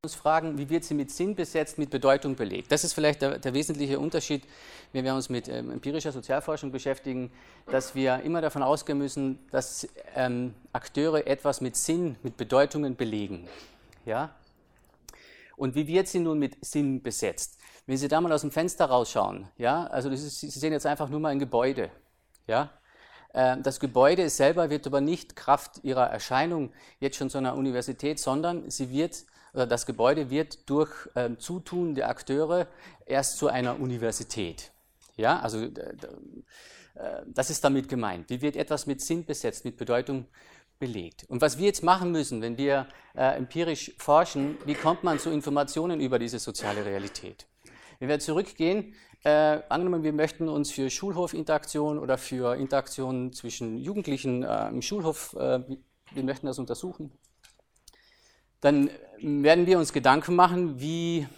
Fragen, wie wird sie mit Sinn besetzt, mit Bedeutung belegt? Das ist vielleicht der wesentliche Unterschied, wenn wir uns mit empirischer Sozialforschung beschäftigen, dass wir immer davon ausgehen müssen, dass Akteure etwas mit Sinn, mit Bedeutungen belegen. Ja? Und wie wird sie nun mit Sinn besetzt? Wenn Sie da mal aus dem Fenster rausschauen, ja, also Sie sehen jetzt einfach nur mal ein Gebäude. Ja? Das Gebäude selber wird aber nicht Kraft ihrer Erscheinung jetzt schon zu einer Universität, sondern das Gebäude wird durch Zutun der Akteure erst zu einer Universität. Ja, also das ist damit gemeint. Wie wird etwas mit Sinn besetzt, mit Bedeutung belegt? Und was wir jetzt machen müssen, wenn wir empirisch forschen, wie kommt man zu Informationen über diese soziale Realität? Wenn wir zurückgehen, angenommen, wir möchten uns für Schulhofinteraktion oder für Interaktionen zwischen Jugendlichen im Schulhof, wir möchten das untersuchen, dann werden wir uns Gedanken machen, wie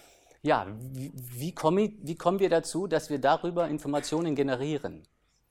kommen wir dazu, dass wir darüber Informationen generieren?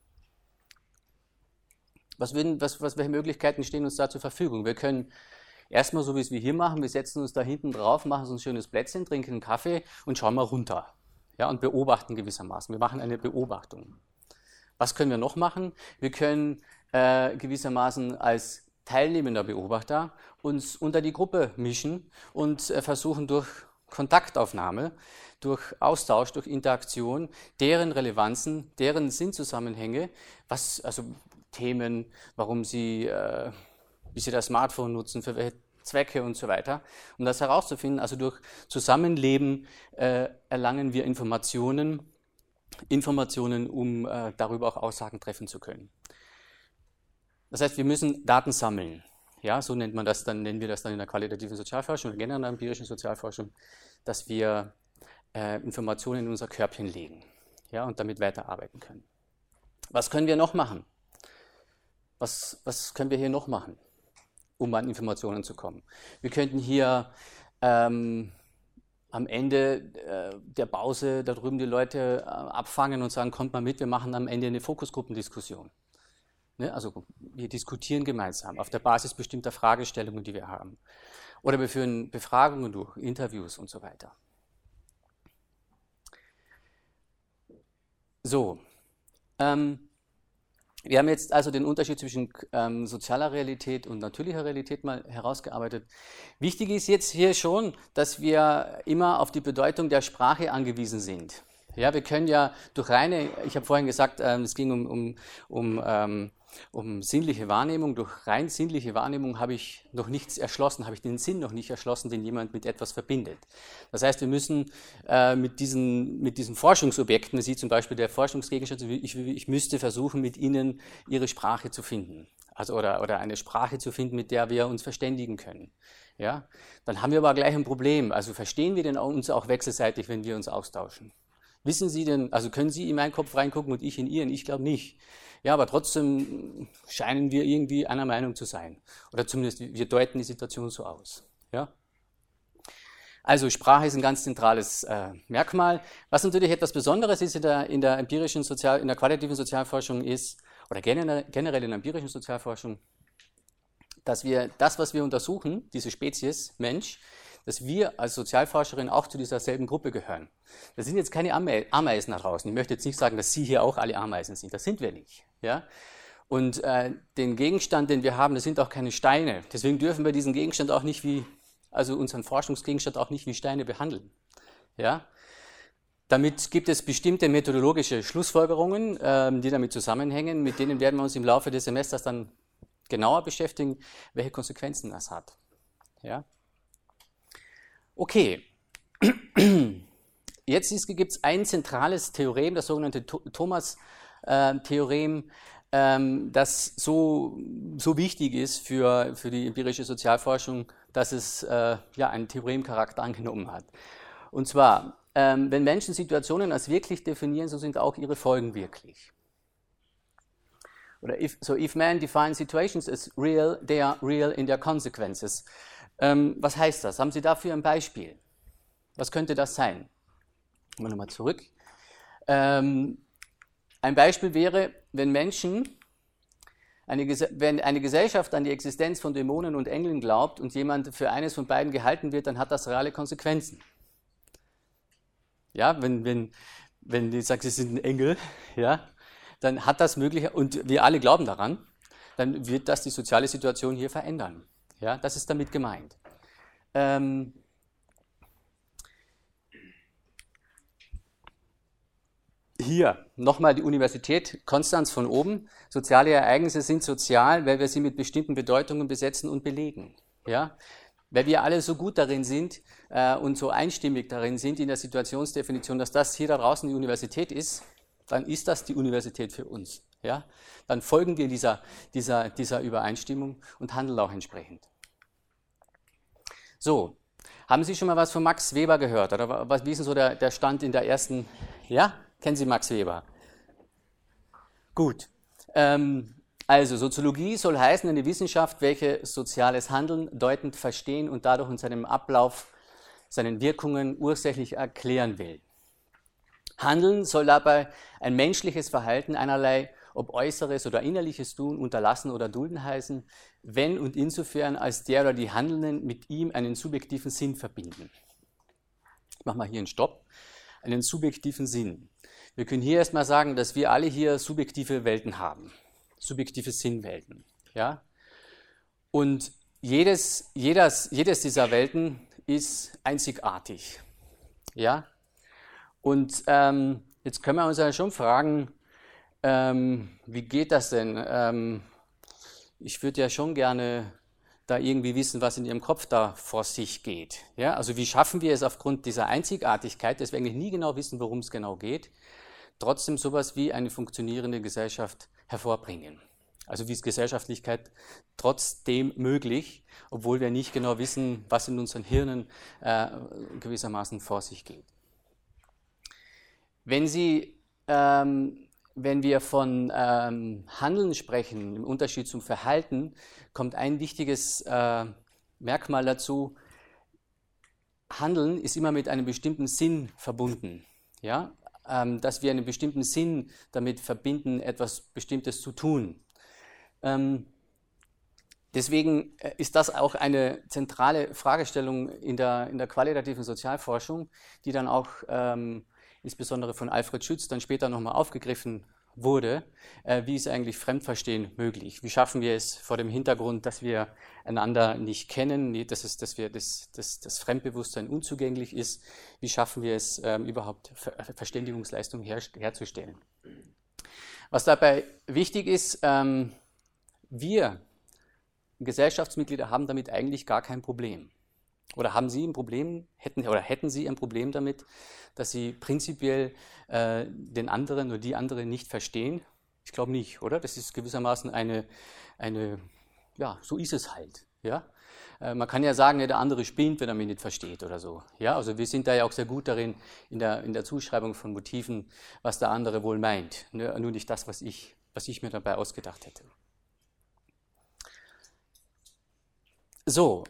Welche Möglichkeiten stehen uns da zur Verfügung? Wir können erstmal, so wie es wir hier machen, wir setzen uns da hinten drauf, machen so ein schönes Plätzchen, trinken einen Kaffee und schauen mal runter. Ja, und beobachten gewissermaßen. Wir machen eine Beobachtung. Was können wir noch machen? Wir können gewissermaßen als teilnehmender Beobachter uns unter die Gruppe mischen und versuchen durch Kontaktaufnahme, durch Austausch, durch Interaktion, deren Relevanzen, deren Sinnzusammenhänge, also Themen, wie sie das Smartphone nutzen, für welche Zwecke und so weiter. Um das herauszufinden, also durch Zusammenleben erlangen wir Informationen, um darüber auch Aussagen treffen zu können. Das heißt, wir müssen Daten sammeln. Ja, so nennen wir das dann in der qualitativen Sozialforschung oder generell in der empirischen Sozialforschung, dass wir Informationen in unser Körbchen legen, ja, und damit weiterarbeiten können. Was können wir noch machen? Was können wir hier noch machen, um an Informationen zu kommen? Wir könnten hier am Ende der Pause da drüben die Leute abfangen und sagen, kommt mal mit, wir machen am Ende eine Fokusgruppendiskussion. Ne? Also wir diskutieren gemeinsam auf der Basis bestimmter Fragestellungen, die wir haben. Oder wir führen Befragungen durch, Interviews und so weiter. So, wir haben jetzt also den Unterschied zwischen sozialer Realität und natürlicher Realität mal herausgearbeitet. Wichtig ist jetzt hier schon, dass wir immer auf die Bedeutung der Sprache angewiesen sind. Ja, wir können ja durch ich habe vorhin gesagt, es ging um sinnliche Wahrnehmung. Durch rein sinnliche Wahrnehmung habe ich noch nichts erschlossen, habe ich den Sinn noch nicht erschlossen, den jemand mit etwas verbindet. Das heißt, wir müssen mit diesen Forschungsobjekten, Sie zum Beispiel der Forschungsgegenstand, ich müsste versuchen, mit Ihnen Ihre Sprache zu finden. Also oder eine Sprache zu finden, mit der wir uns verständigen können. Ja? Dann haben wir aber gleich ein Problem. Also verstehen wir denn uns auch wechselseitig, wenn wir uns austauschen? Wissen Sie denn, also können Sie in meinen Kopf reingucken und ich in Ihren? Ich glaube nicht. Ja, aber trotzdem scheinen wir irgendwie einer Meinung zu sein. Oder zumindest wir deuten die Situation so aus. Ja? Also Sprache ist ein ganz zentrales Merkmal. Was natürlich etwas Besonderes ist in der empirischen in der qualitativen Sozialforschung ist, oder generell in der empirischen Sozialforschung, dass wir das, was wir untersuchen, diese Spezies Mensch, dass wir als Sozialforscherin auch zu dieser selben Gruppe gehören. Das sind jetzt keine Ameisen da draußen. Ich möchte jetzt nicht sagen, dass Sie hier auch alle Ameisen sind. Das sind wir nicht. Ja? Und den Gegenstand, den wir haben, das sind auch keine Steine. Deswegen dürfen wir diesen Gegenstand auch nicht unseren Forschungsgegenstand auch nicht wie Steine behandeln. Ja? Damit gibt es bestimmte methodologische Schlussfolgerungen, die damit zusammenhängen. Mit denen werden wir uns im Laufe des Semesters dann genauer beschäftigen, welche Konsequenzen das hat. Ja? Okay, jetzt gibt es ein zentrales Theorem, das sogenannte Thomas-Theorem, das so wichtig ist für die empirische Sozialforschung, dass es einen Theoremcharakter angenommen hat. Und zwar, wenn Menschen Situationen als wirklich definieren, so sind auch ihre Folgen wirklich. Oder if men define situations as real, they are real in their consequences. Was heißt das? Haben Sie dafür ein Beispiel? Was könnte das sein? Gehen wir nochmal zurück. Ein Beispiel wäre, wenn Menschen Wenn eine Gesellschaft an die Existenz von Dämonen und Engeln glaubt und jemand für eines von beiden gehalten wird, dann hat das reale Konsequenzen. Ja, wenn die sagt, sie sind ein Engel, ja, dann hat das möglich, und wir alle glauben daran, dann wird das die soziale Situation hier verändern. Ja, das ist damit gemeint. Hier nochmal die Universität Konstanz von oben. Soziale Ereignisse sind sozial, weil wir sie mit bestimmten Bedeutungen besetzen und belegen. Ja? Weil wir alle so gut darin sind und so einstimmig darin sind in der Situationsdefinition, dass das hier da draußen die Universität ist, dann ist das die Universität für uns. Ja? Dann folgen wir dieser Übereinstimmung und handeln auch entsprechend. So, haben Sie schon mal was von Max Weber gehört? Oder wie ist denn so der Stand in der ersten... Ja? Kennen Sie Max Weber? Gut. Also Soziologie soll heißen, eine Wissenschaft, welche soziales Handeln deutend verstehen und dadurch in seinem Ablauf, seinen Wirkungen ursächlich erklären will. Handeln soll dabei ein menschliches Verhalten einerlei, ob äußeres oder innerliches Tun, unterlassen oder dulden heißen, wenn und insofern als der oder die Handelnden mit ihm einen subjektiven Sinn verbinden. Ich mache mal hier einen Stopp. Einen subjektiven Sinn. Wir können hier erstmal sagen, dass wir alle hier subjektive Welten haben. Subjektive Sinnwelten. Ja? Und jedes dieser Welten ist einzigartig. Ja? Und jetzt können wir uns ja schon fragen, wie geht das denn? Ich würde ja schon gerne da irgendwie wissen, was in ihrem Kopf da vor sich geht. Ja? Also wie schaffen wir es aufgrund dieser Einzigartigkeit, dass wir eigentlich nie genau wissen, worum es genau geht, trotzdem sowas wie eine funktionierende Gesellschaft hervorbringen. Also wie ist Gesellschaftlichkeit trotzdem möglich, obwohl wir nicht genau wissen, was in unseren Hirnen gewissermaßen vor sich geht. Wenn wir von Handeln sprechen, im Unterschied zum Verhalten, kommt ein wichtiges Merkmal dazu. Handeln ist immer mit einem bestimmten Sinn verbunden. Ja? Dass wir einen bestimmten Sinn damit verbinden, etwas Bestimmtes zu tun. Deswegen ist das auch eine zentrale Fragestellung in der qualitativen Sozialforschung, die dann auch insbesondere von Alfred Schütz dann später nochmal aufgegriffen wurde. Wie ist eigentlich Fremdverstehen möglich? Wie schaffen wir es vor dem Hintergrund, dass wir einander nicht kennen, dass das Fremdbewusstsein unzugänglich ist? Wie schaffen wir es überhaupt, Verständigungsleistung herzustellen? Was dabei wichtig ist, wir Gesellschaftsmitglieder haben damit eigentlich gar kein Problem. Oder haben Sie ein Problem, hätten Sie ein Problem damit, dass Sie prinzipiell den anderen oder die andere nicht verstehen? Ich glaube nicht, oder? Das ist gewissermaßen ja, so ist es halt. Ja? Man kann ja sagen, ja, der andere spinnt, wenn er mich nicht versteht oder so. Ja? Also wir sind da ja auch sehr gut darin, in der Zuschreibung von Motiven, was der andere wohl meint. Nur nicht das, was ich mir dabei ausgedacht hätte. So,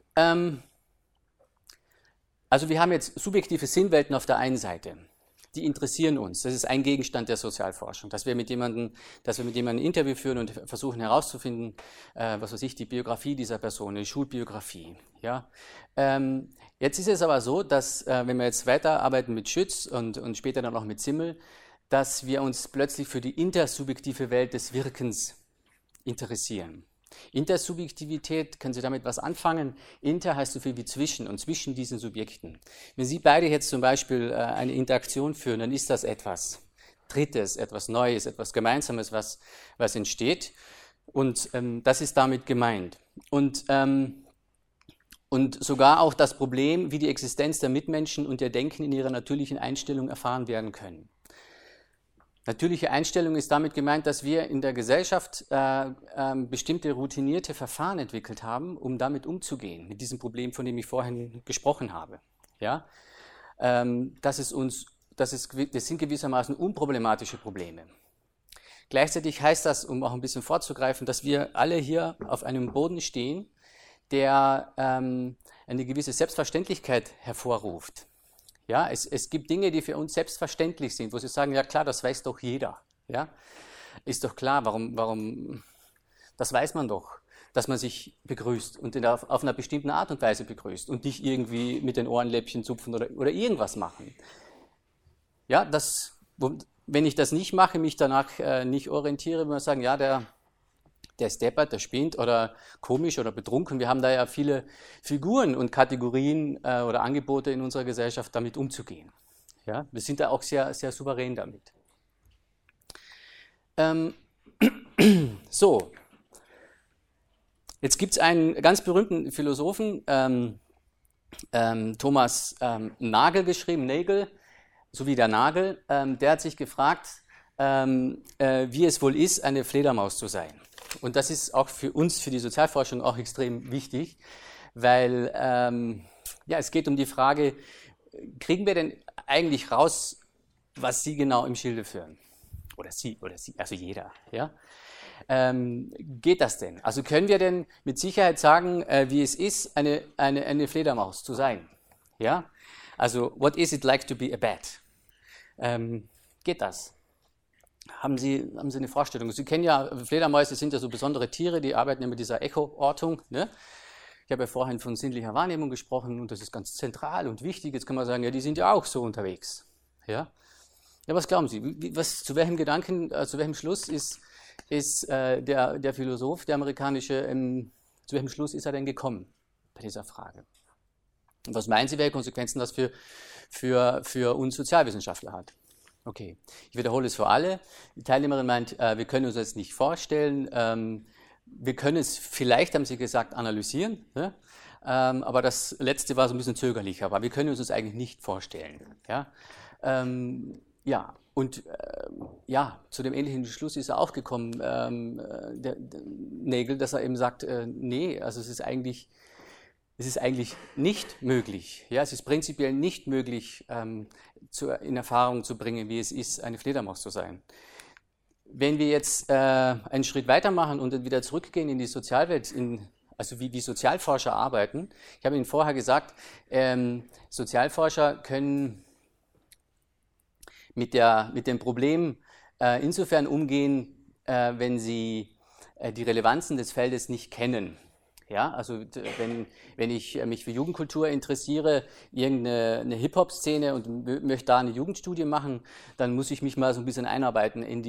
also wir haben jetzt subjektive Sinnwelten auf der einen Seite. Die interessieren uns. Das ist ein Gegenstand der Sozialforschung, dass wir mit jemandem ein Interview führen und versuchen herauszufinden, was weiß ich, die Biografie dieser Person, die Schulbiografie. Ja? Jetzt ist es aber so, dass, wenn wir jetzt weiterarbeiten mit Schütz und später dann auch mit Simmel, dass wir uns plötzlich für die intersubjektive Welt des Wirkens interessieren. Intersubjektivität, können Sie damit was anfangen? Inter heißt so viel wie zwischen und zwischen diesen Subjekten. Wenn Sie beide jetzt zum Beispiel eine Interaktion führen, dann ist das etwas Drittes, etwas Neues, etwas Gemeinsames, was entsteht. Und das ist damit gemeint. Und sogar auch das Problem, wie die Existenz der Mitmenschen und ihr Denken in ihrer natürlichen Einstellung erfahren werden können. Natürliche Einstellung ist damit gemeint, dass wir in der Gesellschaft bestimmte routinierte Verfahren entwickelt haben, um damit umzugehen, mit diesem Problem, von dem ich vorhin gesprochen habe. Ja? Das sind gewissermaßen unproblematische Probleme. Gleichzeitig heißt das, um auch ein bisschen vorzugreifen, dass wir alle hier auf einem Boden stehen, der eine gewisse Selbstverständlichkeit hervorruft. Ja, es gibt Dinge, die für uns selbstverständlich sind, wo Sie sagen, ja klar, das weiß doch jeder. Ja? Ist doch klar, warum Das weiß man doch, dass man sich begrüßt und auf einer bestimmten Art und Weise begrüßt und nicht irgendwie mit den Ohrenläppchen zupfen oder irgendwas machen. Ja, wenn ich das nicht mache, mich danach nicht orientiere, würde man sagen, ja, der ist deppert, der spinnt oder komisch oder betrunken. Wir haben da ja viele Figuren und Kategorien oder Angebote in unserer Gesellschaft, damit umzugehen. Ja, wir sind da auch sehr, sehr souverän damit. So, jetzt gibt es einen ganz berühmten Philosophen, Thomas Nagel, so wie der Nagel, der hat sich gefragt, wie es wohl ist, eine Fledermaus zu sein. Und das ist auch für uns, für die Sozialforschung auch extrem wichtig, weil ja, es geht um die Frage, kriegen wir denn eigentlich raus, was Sie genau im Schilde führen? Oder Sie, also jeder. Ja? Geht das denn? Also können wir denn mit Sicherheit sagen, wie es ist, eine Fledermaus zu sein? Ja? Also, what is it like to be a bat? Geht das? Haben Sie eine Vorstellung? Sie kennen ja, Fledermäuse sind ja so besondere Tiere, die arbeiten ja mit dieser Echoortung. Ne? Ich habe ja vorhin von sinnlicher Wahrnehmung gesprochen und das ist ganz zentral und wichtig. Jetzt kann man sagen, ja, die sind ja auch so unterwegs. Ja, ja, was glauben Sie? Zu welchem Schluss ist der Philosoph, der amerikanische, zu welchem Schluss ist er denn gekommen bei dieser Frage? Und was meinen Sie, welche Konsequenzen das für uns Sozialwissenschaftler hat? Okay, ich wiederhole es für alle. Die Teilnehmerin meint, wir können uns das nicht vorstellen. Wir können es vielleicht, haben Sie gesagt, analysieren. Ne? Aber das letzte war so ein bisschen zögerlich. Aber wir können uns das eigentlich nicht vorstellen. Ja, ja. Und ja, zu dem ähnlichen Schluss ist er auch gekommen, der Nagel, dass er eben sagt, nee, also es ist eigentlich nicht möglich. Ja, es ist prinzipiell nicht möglich, in Erfahrung zu bringen, wie es ist, eine Fledermaus zu sein. Wenn wir jetzt einen Schritt weitermachen und dann wieder zurückgehen in die Sozialwelt, also wie Sozialforscher arbeiten, ich habe Ihnen vorher gesagt, Sozialforscher können mit dem Problem insofern umgehen, wenn sie die Relevanzen des Feldes nicht kennen. Ja, also wenn ich mich für Jugendkultur interessiere, irgendeine Hip-Hop-Szene und möchte da eine Jugendstudie machen, dann muss ich mich mal so ein bisschen einarbeiten in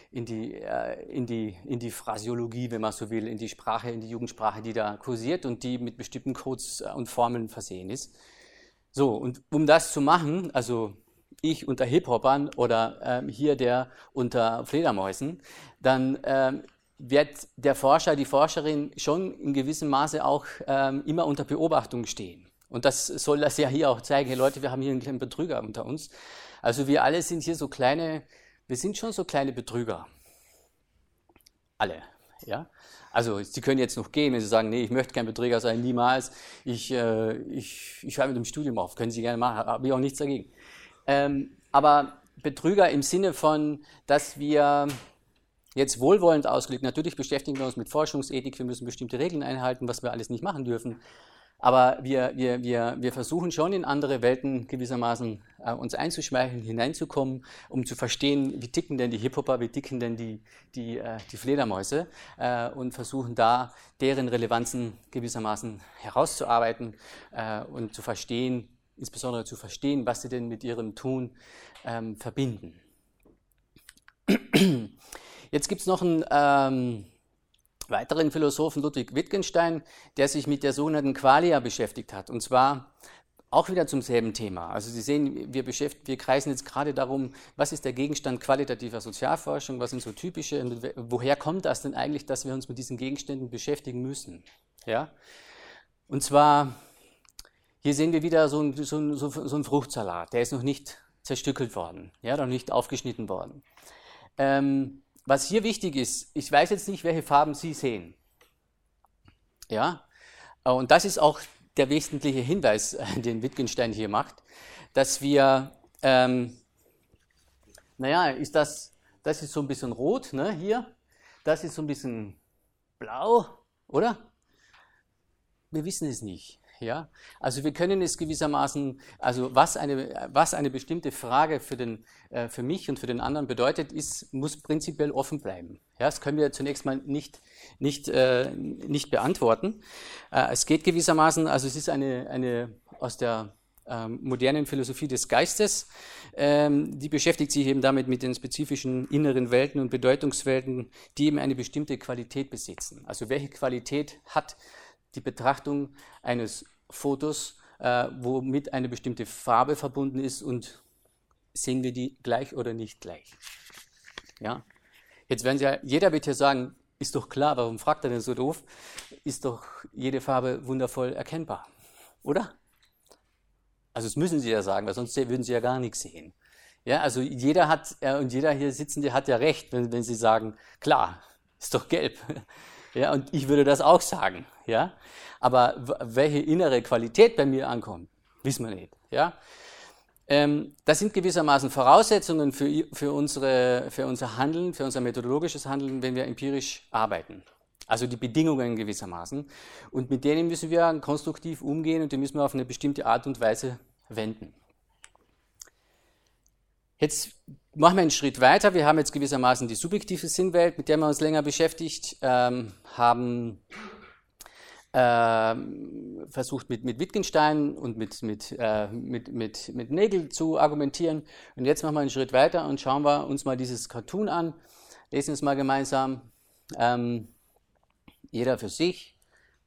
die Phrasiologie, wenn man so will, in die Sprache, in die Jugendsprache, die da kursiert und die mit bestimmten Codes und Formeln versehen ist. So, und um das zu machen, also ich unter Hip-Hopern oder hier der unter Fledermäusen, dann wird der Forscher, die Forscherin schon in gewissem Maße auch immer unter Beobachtung stehen. Und das soll das ja hier auch zeigen. Hey Leute, wir haben hier einen kleinen Betrüger unter uns. Also wir alle sind hier wir sind schon so kleine Betrüger. Alle, ja. Also Sie können jetzt noch gehen, wenn Sie sagen, nee, ich möchte kein Betrüger sein, niemals. Ich höre mit dem Studium auf, können Sie gerne machen, habe ich auch nichts dagegen. Aber Betrüger im Sinne von, dass wir jetzt wohlwollend ausgelegt, natürlich beschäftigen wir uns mit Forschungsethik, wir müssen bestimmte Regeln einhalten, was wir alles nicht machen dürfen, aber wir versuchen schon in andere Welten gewissermaßen uns einzuschmeicheln, hineinzukommen, um zu verstehen, wie ticken denn die Hip-Hopper, wie ticken denn die Fledermäuse und versuchen da deren Relevanzen gewissermaßen herauszuarbeiten und zu verstehen, insbesondere zu verstehen, was sie denn mit ihrem Tun verbinden. Jetzt gibt es noch einen weiteren Philosophen, Ludwig Wittgenstein, der sich mit der sogenannten Qualia beschäftigt hat. Und zwar auch wieder zum selben Thema. Also Sie sehen, wir kreisen jetzt gerade darum, was ist der Gegenstand qualitativer Sozialforschung, was sind so typische, woher kommt das denn eigentlich, dass wir uns mit diesen Gegenständen beschäftigen müssen? Ja? Und zwar, hier sehen wir wieder so einen Fruchtsalat, der ist noch nicht zerstückelt worden, ja, noch nicht aufgeschnitten worden. Was hier wichtig ist, ich weiß jetzt nicht, welche Farben Sie sehen. Ja? Und das ist auch der wesentliche Hinweis, den Wittgenstein hier macht, dass wir, das ist so ein bisschen rot, ne, hier, das ist so ein bisschen blau, oder? Wir wissen es nicht. Ja, also wir können es gewissermaßen, also was eine bestimmte Frage für mich und für den anderen bedeutet, muss prinzipiell offen bleiben. Ja, das können wir zunächst mal nicht beantworten. Es geht gewissermaßen, also es ist eine aus der modernen Philosophie des Geistes, die beschäftigt sich eben damit mit den spezifischen inneren Welten und Bedeutungswelten, die eben eine bestimmte Qualität besitzen. Also welche Qualität hat die Betrachtung eines Fotos, womit eine bestimmte Farbe verbunden ist, und sehen wir die gleich oder nicht gleich? Ja? Jetzt werden Sie ja, jeder wird hier sagen, ist doch klar, warum fragt er denn so doof? Ist doch jede Farbe wundervoll erkennbar, oder? Also das müssen Sie ja sagen, weil sonst würden Sie ja gar nichts sehen. Ja, also jeder hat, und jeder hier Sitzende hat ja recht, wenn Sie sagen, klar, ist doch gelb. Ja, und ich würde das auch sagen. Ja, aber welche innere Qualität bei mir ankommt, wissen wir nicht. Ja, das sind gewissermaßen Voraussetzungen für unser Handeln, für unser methodologisches Handeln, wenn wir empirisch arbeiten. Also die Bedingungen gewissermaßen. Und mit denen müssen wir konstruktiv umgehen und die müssen wir auf eine bestimmte Art und Weise wenden. Jetzt machen wir einen Schritt weiter. Wir haben jetzt gewissermaßen die subjektive Sinnwelt, mit der wir uns länger beschäftigt, haben versucht mit Wittgenstein und mit Nagel zu argumentieren. Und jetzt machen wir einen Schritt weiter und schauen wir uns mal dieses Cartoon an. Lesen wir es mal gemeinsam. Jeder für sich.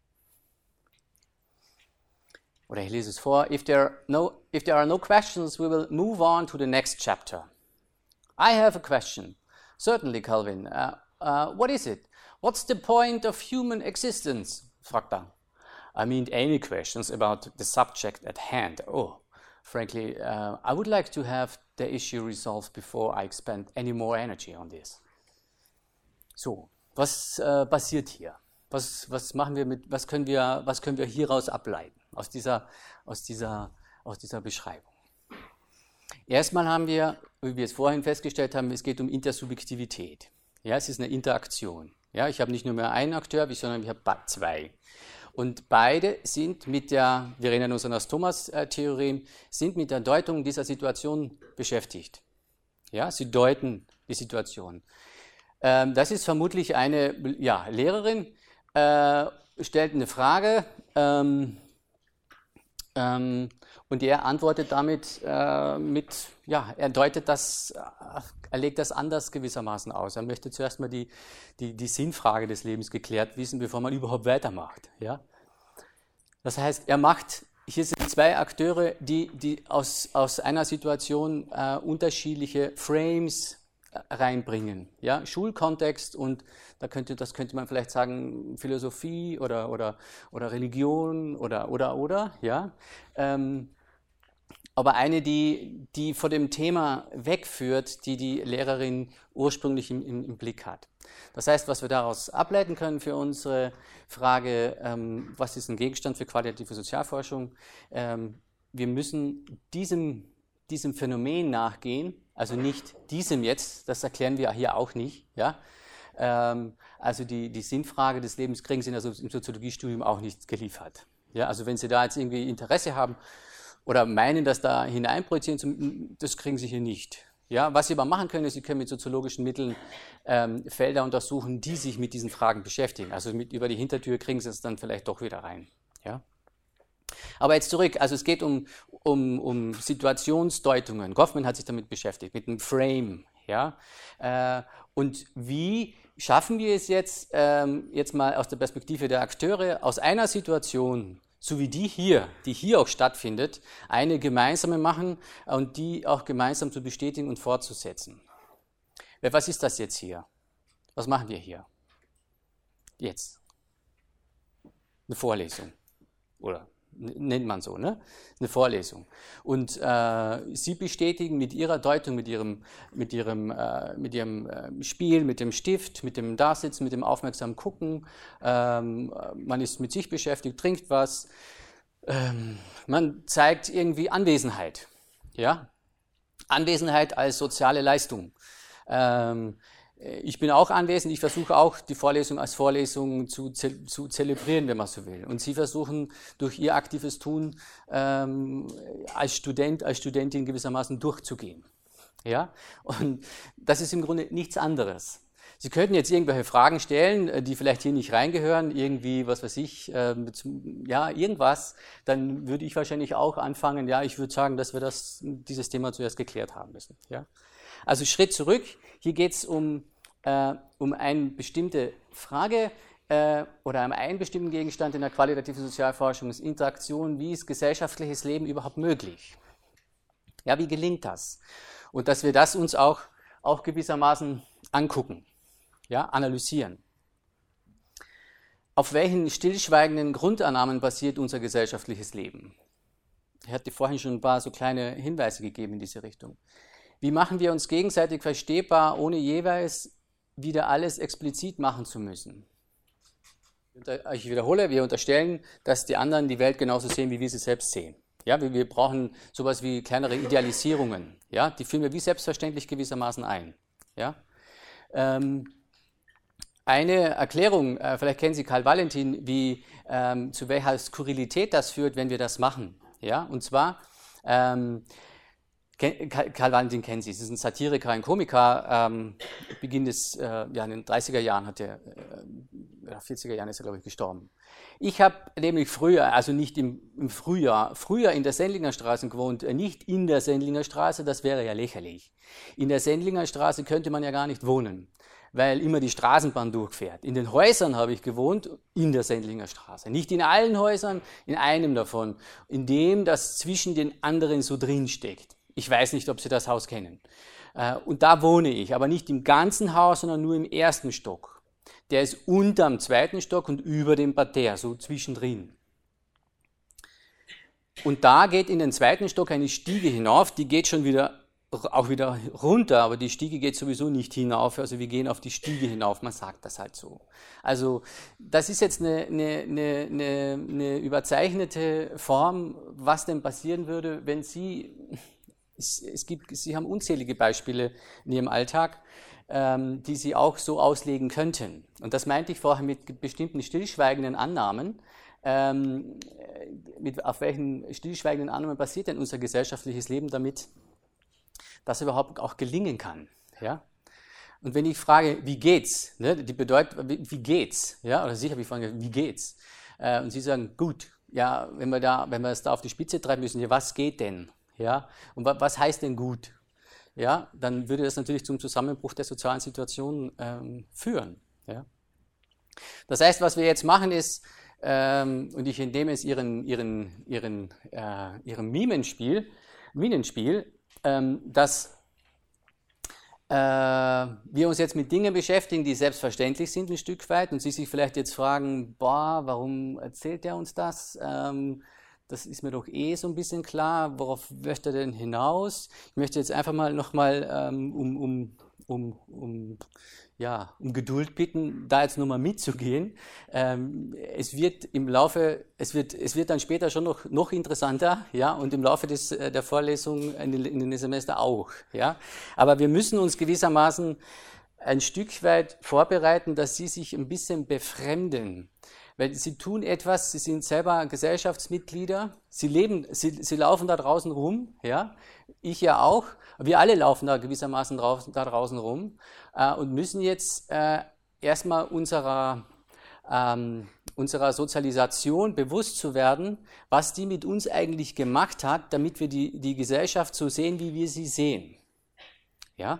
Oder ich lese es vor. If there are no questions, we will move on to the next chapter. I have a question. Certainly, Calvin. What is it? What's the point of human existence? Fragt er. I mean, any questions about the subject at hand? Oh, frankly, I would like to have the issue resolved before I expend any more energy on this. So, was passiert hier? Was machen wir was können wir hieraus ableiten aus dieser Beschreibung? Erstmal haben wir, wie wir es vorhin festgestellt haben, es geht um Intersubjektivität. Ja, es ist eine Interaktion. Ja, ich habe nicht nur mehr einen Akteur, sondern ich habe zwei. Und beide sind wir erinnern uns an das Thomas-Theorem, sind mit der Deutung dieser Situation beschäftigt. Ja, sie deuten die Situation. Das ist vermutlich eine Lehrerin, stellt eine Frage und er antwortet damit er deutet das, er legt das anders gewissermaßen aus. Er möchte zuerst mal die Sinnfrage des Lebens geklärt wissen, bevor man überhaupt weitermacht. Ja? Das heißt, hier sind zwei Akteure, die aus einer Situation unterschiedliche Frames reinbringen. Ja? Schulkontext und das könnte man vielleicht sagen, Philosophie oder Religion oder. Ja? Aber eine, die vor dem Thema wegführt, die Lehrerin ursprünglich im Blick hat. Das heißt, was wir daraus ableiten können für unsere Frage, was ist ein Gegenstand für qualitative Sozialforschung? Wir müssen diesem Phänomen nachgehen, also nicht diesem jetzt, das erklären wir hier auch nicht. Ja? Also die Sinnfrage des Lebens kriegen Sie also im Soziologiestudium auch nicht geliefert. Ja? Also wenn Sie da jetzt irgendwie Interesse haben, oder meinen, das da hineinprojizieren, das kriegen Sie hier nicht. Ja, was Sie aber machen können, ist, Sie können mit soziologischen Mitteln Felder untersuchen, die sich mit diesen Fragen beschäftigen. Also über die Hintertür kriegen Sie es dann vielleicht doch wieder rein. Ja? Aber jetzt zurück, also es geht um Situationsdeutungen. Goffman hat sich damit beschäftigt, mit einem Frame. Ja? Und wie schaffen wir es jetzt mal aus der Perspektive der Akteure, aus einer Situation, so wie die hier auch stattfindet, eine gemeinsame machen und die auch gemeinsam zu bestätigen und fortzusetzen. Was ist das jetzt hier? Was machen wir hier? Jetzt. Eine Vorlesung. Oder nennt man so, ne? Eine Vorlesung. Und Sie bestätigen mit Ihrer Deutung, mit Ihrem Spiel, mit dem Stift, mit dem Dasitzen, mit dem aufmerksamen Gucken. Man ist mit sich beschäftigt, trinkt was. Man zeigt irgendwie Anwesenheit. Ja? Anwesenheit als soziale Leistung. Ich bin auch anwesend, ich versuche auch die Vorlesung als Vorlesung zu zelebrieren, wenn man so will. Und Sie versuchen durch Ihr aktives Tun als Student, als Studentin gewissermaßen durchzugehen. Ja? Und das ist im Grunde nichts anderes. Sie könnten jetzt irgendwelche Fragen stellen, die vielleicht hier nicht reingehören, irgendwie, was weiß ich, ja, irgendwas, dann würde ich wahrscheinlich auch anfangen, ja, ich würde sagen, dass wir dieses Thema zuerst geklärt haben müssen. Ja? Also Schritt zurück, hier geht es um eine bestimmte Frage oder um einen bestimmten Gegenstand in der qualitativen Sozialforschung, ist Interaktion, wie ist gesellschaftliches Leben überhaupt möglich? Ja, wie gelingt das? Und dass wir das uns auch gewissermaßen angucken, ja, analysieren. Auf welchen stillschweigenden Grundannahmen basiert unser gesellschaftliches Leben? Ich hatte vorhin schon ein paar so kleine Hinweise gegeben in diese Richtung. Wie machen wir uns gegenseitig verstehbar, ohne jeweils wieder alles explizit machen zu müssen? Ich wiederhole, wir unterstellen, dass die anderen die Welt genauso sehen, wie wir sie selbst sehen. Ja, wir brauchen sowas wie kleinere Idealisierungen. Ja, die führen wir wie selbstverständlich gewissermaßen ein. Ja? Eine Erklärung, vielleicht kennen Sie Karl Valentin, zu welcher Skurrilität das führt, wenn wir das machen. Ja? Und zwar, Karl Valentin kennen Sie, es ist ein Satiriker, ein Komiker, Beginn des, ja, in den 30er Jahren hat er, 40er Jahren ist er, glaube ich, gestorben. Ich habe nämlich früher, also nicht im Frühjahr, früher in der Sendlinger Straße gewohnt, nicht in der Sendlinger Straße, das wäre ja lächerlich. In der Sendlinger Straße könnte man ja gar nicht wohnen, weil immer die Straßenbahn durchfährt. In den Häusern habe ich gewohnt, in der Sendlinger Straße. Nicht in allen Häusern, in einem davon, in dem das zwischen den anderen so drin steckt. Ich weiß nicht, ob Sie das Haus kennen. Und da wohne ich, aber nicht im ganzen Haus, sondern nur im ersten Stock. Der ist unterm zweiten Stock und über dem Parterre, so zwischendrin. Und da geht in den zweiten Stock eine Stiege hinauf, die geht schon wieder runter, aber die Stiege geht sowieso nicht hinauf, also wir gehen auf die Stiege hinauf, man sagt das halt so. Also das ist jetzt eine überzeichnete Form, was denn passieren würde, wenn Sie haben unzählige Beispiele in Ihrem Alltag, die Sie auch so auslegen könnten. Und das meinte ich vorher mit bestimmten stillschweigenden Annahmen. Auf welchen stillschweigenden Annahmen basiert denn unser gesellschaftliches Leben, damit das überhaupt auch gelingen kann? Ja? Und wenn ich frage, wie geht's? Ne, die bedeutet, wie geht's? Ja? Oder sicher, ich frage, wie geht's? Und Sie sagen, gut. Ja, wenn wir es da auf die Spitze treiben müssen, ja, was geht denn? Ja? Und was heißt denn gut? Ja, dann würde das natürlich zum Zusammenbruch der sozialen Situation führen. Ja. Das heißt, was wir jetzt machen ist, und ich entnehme es Ihrem Minenspiel, dass wir uns jetzt mit Dingen beschäftigen, die selbstverständlich sind ein Stück weit und Sie sich vielleicht jetzt fragen, boah, warum erzählt er uns das? Das ist mir doch so ein bisschen klar, worauf möchte er denn hinaus? Ich möchte jetzt einfach mal nochmal um Geduld bitten, da jetzt nochmal mitzugehen. Es wird dann später schon noch interessanter, ja, und im Laufe der Vorlesung in den Semester auch, ja. Aber wir müssen uns gewissermaßen ein Stück weit vorbereiten, dass Sie sich ein bisschen befremden. Weil Sie tun etwas, Sie sind selber Gesellschaftsmitglieder, Sie laufen da draußen rum, ja, ich ja auch, wir alle laufen da gewissermaßen da draußen rum und müssen jetzt erstmal unserer Sozialisation bewusst zu werden, was die mit uns eigentlich gemacht hat, damit wir die Gesellschaft so sehen, wie wir sie sehen. Ja?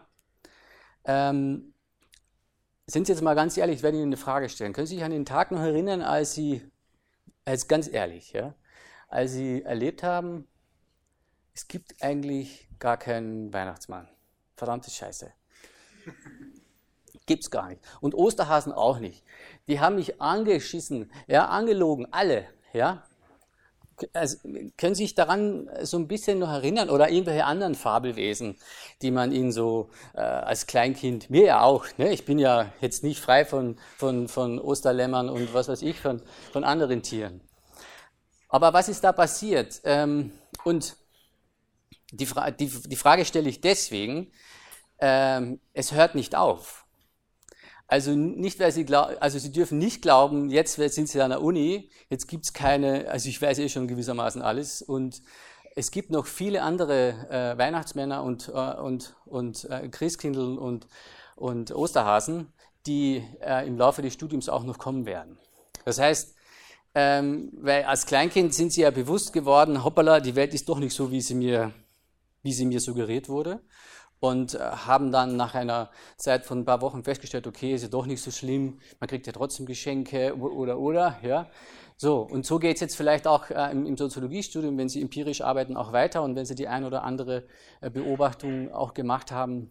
Sind Sie jetzt mal ganz ehrlich, ich werde Ihnen eine Frage stellen. Können Sie sich an den Tag noch erinnern, als ganz ehrlich, ja, als Sie erlebt haben, es gibt eigentlich gar keinen Weihnachtsmann. Verdammte Scheiße. Gibt's gar nicht. Und Osterhasen auch nicht. Die haben mich angeschissen, ja, angelogen, alle, ja. Also, können Sie sich daran so ein bisschen noch erinnern oder irgendwelche anderen Fabelwesen, die man Ihnen so als Kleinkind, mir ja auch, ne? Ich bin ja jetzt nicht frei von Osterlämmern und was weiß ich, von anderen Tieren. Aber was ist da passiert? Und die Frage stelle ich deswegen, es hört nicht auf. Also nicht, weil sie glauben, also sie dürfen nicht glauben, jetzt sind sie an der Uni, jetzt gibt es keine, also ich weiß eh schon gewissermaßen alles und es gibt noch viele andere Weihnachtsmänner und Christkindl und Osterhasen, die im Laufe des Studiums auch noch kommen werden. Das heißt, weil als Kleinkind sind sie ja bewusst geworden, hoppala, die Welt ist doch nicht so, wie sie mir suggeriert wurde. Und haben dann nach einer Zeit von ein paar Wochen festgestellt, okay, ist ja doch nicht so schlimm, man kriegt ja trotzdem Geschenke oder, ja. So, und so geht es jetzt vielleicht auch im Soziologiestudium, wenn Sie empirisch arbeiten, auch weiter und wenn Sie die ein oder andere Beobachtung auch gemacht haben.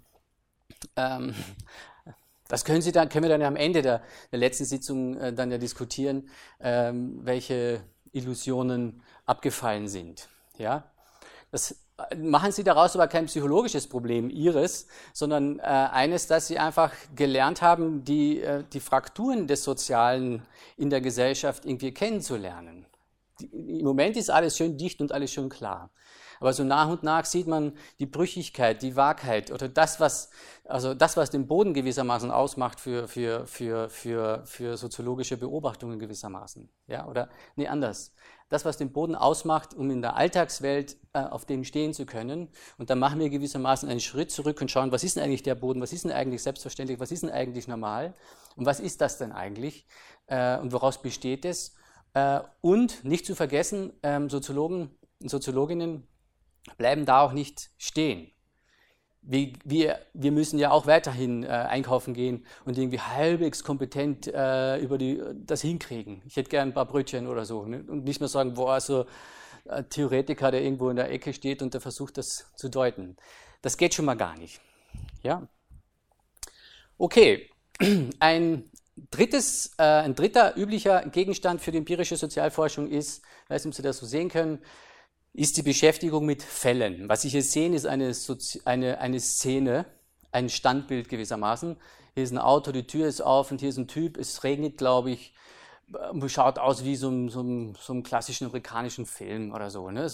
Das können wir dann ja am Ende der letzten Sitzung dann ja diskutieren, welche Illusionen abgefallen sind. Ja? Machen Sie daraus aber kein psychologisches Problem Ihres, sondern eines, dass Sie einfach gelernt haben, die Frakturen des Sozialen in der Gesellschaft irgendwie kennenzulernen. Im Moment ist alles schön dicht und alles schön klar. Aber so nach und nach sieht man die Brüchigkeit, die Wahrheit oder das, was den Boden gewissermaßen ausmacht für soziologische Beobachtungen gewissermaßen. Ja, oder, nee, anders. Das, was den Boden ausmacht, um in der Alltagswelt auf dem stehen zu können. Und dann machen wir gewissermaßen einen Schritt zurück und schauen, was ist denn eigentlich der Boden, was ist denn eigentlich selbstverständlich, was ist denn eigentlich normal und was ist das denn eigentlich und woraus besteht es? Und nicht zu vergessen, Soziologen und Soziologinnen bleiben da auch nicht stehen. Wir müssen ja auch weiterhin einkaufen gehen und irgendwie halbwegs kompetent das hinkriegen. Ich hätte gern ein paar Brötchen oder so. Ne? Und nicht mehr sagen, boah, so ein Theoretiker, der irgendwo in der Ecke steht und der versucht, das zu deuten. Das geht schon mal gar nicht. Ja? Okay, ein dritter üblicher Gegenstand für die empirische Sozialforschung ist, ich weiß nicht, ob Sie das so sehen können, ist die Beschäftigung mit Fällen. Was Sie hier sehen, ist eine Szene, ein Standbild gewissermaßen. Hier ist ein Auto, die Tür ist auf und hier ist ein Typ, es regnet, glaube ich, schaut aus wie so einem klassischen amerikanischen Film oder so. Ne?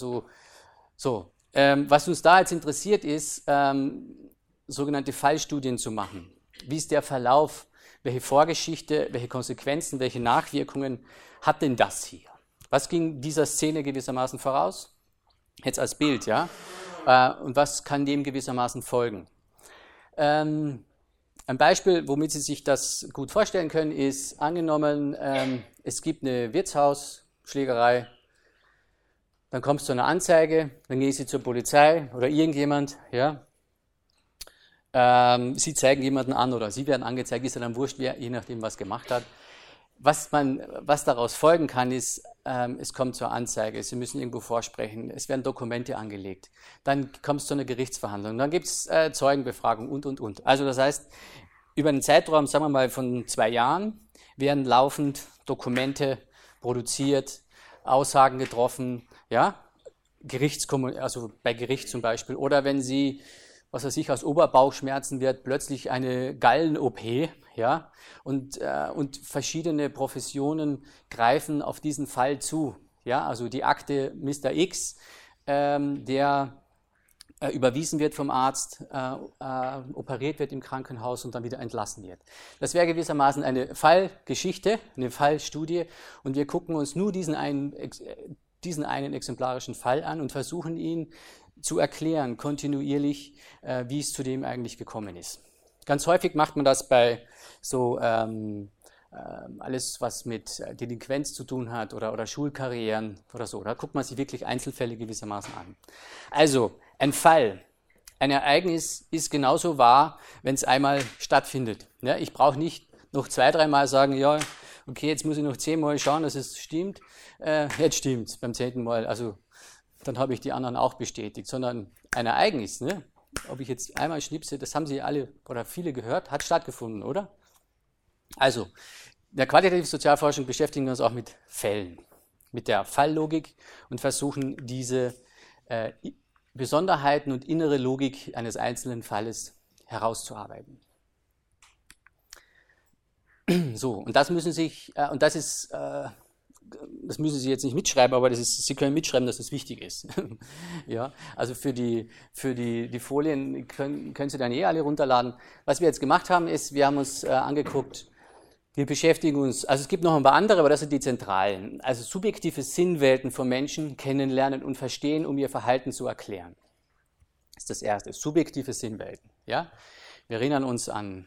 Was uns da jetzt interessiert ist, sogenannte Fallstudien zu machen. Wie ist der Verlauf, welche Vorgeschichte, welche Konsequenzen, welche Nachwirkungen hat denn das hier? Was ging dieser Szene gewissermaßen voraus? Jetzt als Bild, ja. Und was kann dem gewissermaßen folgen? Ein Beispiel, womit Sie sich das gut vorstellen können, ist angenommen, es gibt eine Wirtshausschlägerei, dann kommt es zu einer Anzeige, dann gehen Sie zur Polizei oder irgendjemand, ja. Sie zeigen jemanden an oder Sie werden angezeigt, ist ja dann wurscht, wer je nachdem was gemacht hat. Was daraus folgen kann, ist, es kommt zur Anzeige, Sie müssen irgendwo vorsprechen, es werden Dokumente angelegt, dann kommt es zu einer Gerichtsverhandlung, dann gibt es Zeugenbefragung und. Also das heißt, über einen Zeitraum, sagen wir mal von 2 Jahren, werden laufend Dokumente produziert, Aussagen getroffen, ja, also bei Gericht zum Beispiel, oder wenn Sie, was weiß ich, aus Oberbauchschmerzen wird plötzlich eine Gallen-OP, ja, und verschiedene Professionen greifen auf diesen Fall zu, ja, also die Akte Mr. X, der überwiesen wird vom Arzt, operiert wird im Krankenhaus und dann wieder entlassen wird. Das wäre gewissermaßen eine Fallgeschichte, eine Fallstudie und wir gucken uns nur diesen einen exemplarischen Fall an und versuchen ihn zu erklären, kontinuierlich, wie es zu dem eigentlich gekommen ist. Ganz häufig macht man das bei so alles, was mit Delinquenz zu tun hat oder Schulkarrieren oder so. Da guckt man sich wirklich Einzelfälle gewissermaßen an. Also, ein Fall, ein Ereignis ist genauso wahr, wenn es einmal stattfindet. Ja, ich brauche nicht noch 2-3 Mal sagen, ja, okay, jetzt muss ich noch 10 Mal schauen, dass es stimmt. Jetzt stimmt es beim 10. Mal, also dann habe ich die anderen auch bestätigt, sondern ein Ereignis, ne? Ob ich jetzt einmal schnipse, das haben Sie alle oder viele gehört, hat stattgefunden, oder? Also, in der qualitativen Sozialforschung beschäftigen wir uns auch mit Fällen, mit der Falllogik und versuchen diese Besonderheiten und innere Logik eines einzelnen Falles herauszuarbeiten. So, und das ist das müssen Sie jetzt nicht mitschreiben, aber Sie können mitschreiben, dass das wichtig ist. Ja, also für die Folien können Sie dann alle runterladen. Was wir jetzt gemacht haben, ist, wir haben uns angeguckt, wir beschäftigen uns, also es gibt noch ein paar andere, aber das sind die zentralen. Also subjektive Sinnwelten von Menschen kennenlernen und verstehen, um ihr Verhalten zu erklären. Das ist das Erste, subjektive Sinnwelten. Ja? Wir erinnern uns an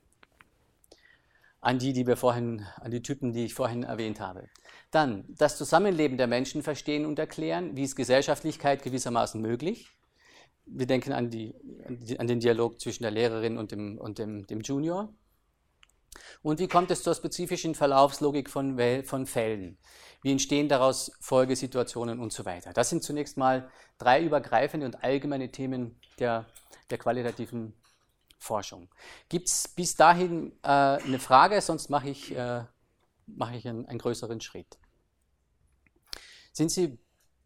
die Typen, die ich vorhin erwähnt habe. Dann das Zusammenleben der Menschen verstehen und erklären. Wie ist Gesellschaftlichkeit gewissermaßen möglich? Wir denken an den Dialog zwischen der Lehrerin und dem Junior. Und wie kommt es zur spezifischen Verlaufslogik von Fällen? Wie entstehen daraus Folgesituationen und so weiter? Das sind zunächst mal 3 übergreifende und allgemeine Themen der qualitativen Forschung. Gibt es bis dahin eine Frage, sonst mache ich einen größeren Schritt. Sind Sie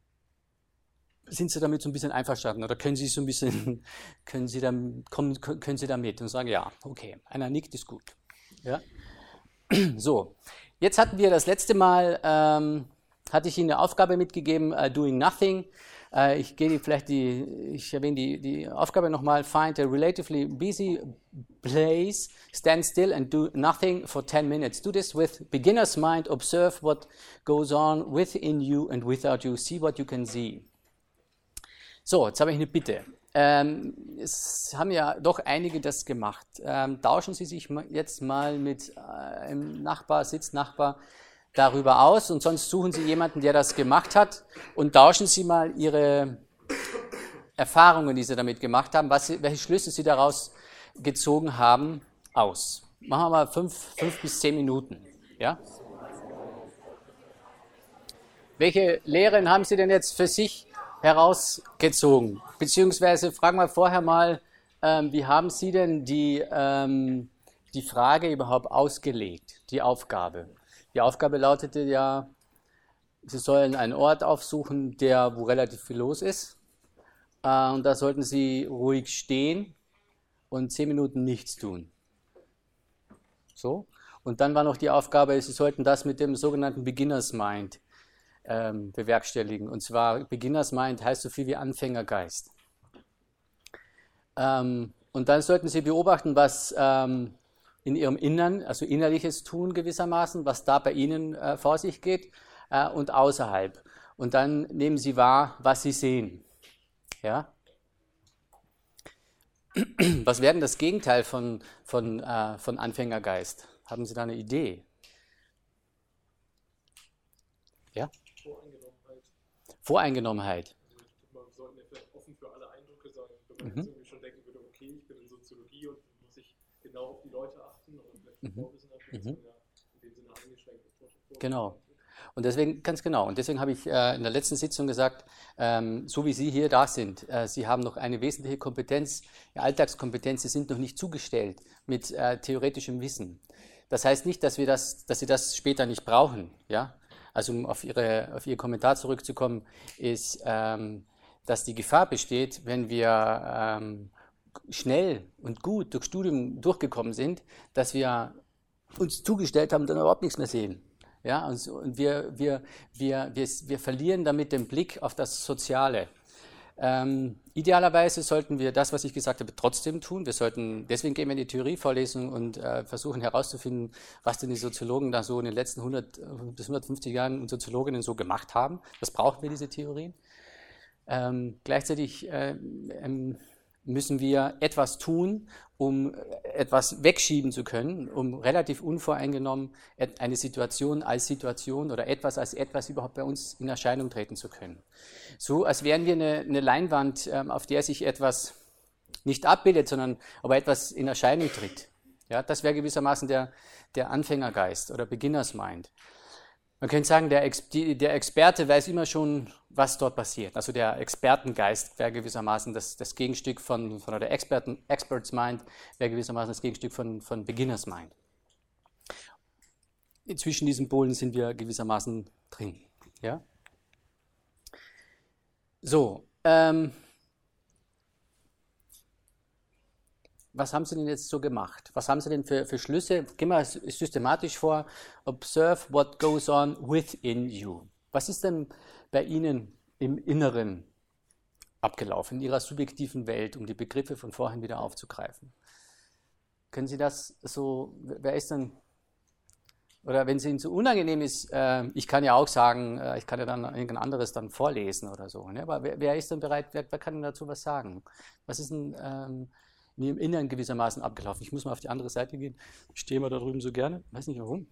damit so ein bisschen einverstanden oder können Sie so ein bisschen, können Sie damit und sagen, ja, okay, einer nickt, ist gut. Ja? So, jetzt hatten wir das letzte Mal, hatte ich Ihnen eine Aufgabe mitgegeben, Doing Nothing. Ich erwähne die Aufgabe nochmal. Find a relatively busy place, stand still and do nothing for 10 minutes. Do this with beginner's mind, observe what goes on within you and without you, see what you can see. So, jetzt habe ich eine Bitte. Es haben ja doch einige das gemacht. Tauschen Sie sich jetzt mal mit einem Sitznachbar darüber aus und sonst suchen Sie jemanden, der das gemacht hat und tauschen Sie mal Ihre Erfahrungen, die Sie damit gemacht haben, welche Schlüsse Sie daraus gezogen haben, aus. Machen wir mal 5 bis 10 Minuten. Ja? Welche Lehren haben Sie denn jetzt für sich herausgezogen? Beziehungsweise fragen wir vorher mal, wie haben Sie denn die Frage überhaupt ausgelegt, die Aufgabe? Die Aufgabe lautete ja, Sie sollen einen Ort aufsuchen, wo relativ viel los ist. Und da sollten Sie ruhig stehen und 10 Minuten nichts tun. So. Und dann war noch die Aufgabe, Sie sollten das mit dem sogenannten Beginner's Mind bewerkstelligen. Und zwar Beginner's Mind heißt so viel wie Anfängergeist. Und dann sollten Sie beobachten, was in Ihrem Innern, also innerliches Tun gewissermaßen, was da bei Ihnen vor sich geht und außerhalb. Und dann nehmen Sie wahr, was Sie sehen. Ja? Was wäre denn das Gegenteil von Anfängergeist? Haben Sie da eine Idee? Ja? Voreingenommenheit. Man sollte ja vielleicht offen für alle Eindrücke sein. Wenn man jetzt irgendwie schon denken würde, okay, ich bin in Soziologie und muss ich genau auf die Leute achten und vielleicht Vorwissen natürlich in dem Sinne eingeschränkt. Genau. Und deswegen, ganz genau, und deswegen habe ich in der letzten Sitzung gesagt, so wie Sie hier da sind, Sie haben noch eine wesentliche Kompetenz, Alltagskompetenz, Sie sind noch nicht zugestellt mit theoretischem Wissen. Das heißt nicht, dass Sie das später nicht brauchen, ja. Also um auf Ihr Kommentar zurückzukommen, ist, dass die Gefahr besteht, wenn wir schnell und gut durch Studium durchgekommen sind, dass wir uns zugestellt haben und dann überhaupt nichts mehr sehen. Ja, und wir verlieren damit den Blick auf das Soziale. Idealerweise sollten wir das, was ich gesagt habe, trotzdem tun. Deswegen gehen wir in die Theorievorlesung und versuchen herauszufinden, was denn die Soziologen da so in den letzten 100 bis 150 Jahren und Soziologinnen so gemacht haben. Das brauchen wir, diese Theorien. Gleichzeitig müssen wir etwas tun, um etwas wegschieben zu können, um relativ unvoreingenommen eine Situation als Situation oder etwas als etwas überhaupt bei uns in Erscheinung treten zu können. So, als wären wir eine Leinwand, auf der sich etwas nicht abbildet, sondern aber etwas in Erscheinung tritt. Ja, das wäre gewissermaßen der Anfängergeist oder Beginner's Mind. Man könnte sagen, der Experte weiß immer schon, was dort passiert. Also der Expertengeist wäre gewissermaßen das Gegenstück oder der Expert's Mind wäre gewissermaßen das Gegenstück von Beginner's Mind. Zwischen diesen Polen sind wir gewissermaßen drin. Ja? So, was haben Sie denn jetzt so gemacht? Was haben Sie denn für Schlüsse? Gehen wir systematisch vor. Observe what goes on within you. Was ist denn bei Ihnen im Inneren abgelaufen, in Ihrer subjektiven Welt, um die Begriffe von vorhin wieder aufzugreifen? Können Sie das so, wer ist denn, oder wenn es Ihnen so unangenehm ist, ich kann ja auch sagen, ich kann ja dann irgendein anderes dann vorlesen oder so, ne? Aber wer ist denn bereit, wer kann denn dazu was sagen? Was ist denn in Ihrem Inneren gewissermaßen abgelaufen? Ich muss mal auf die andere Seite gehen, ich stehe mal da drüben so gerne, weiß nicht warum.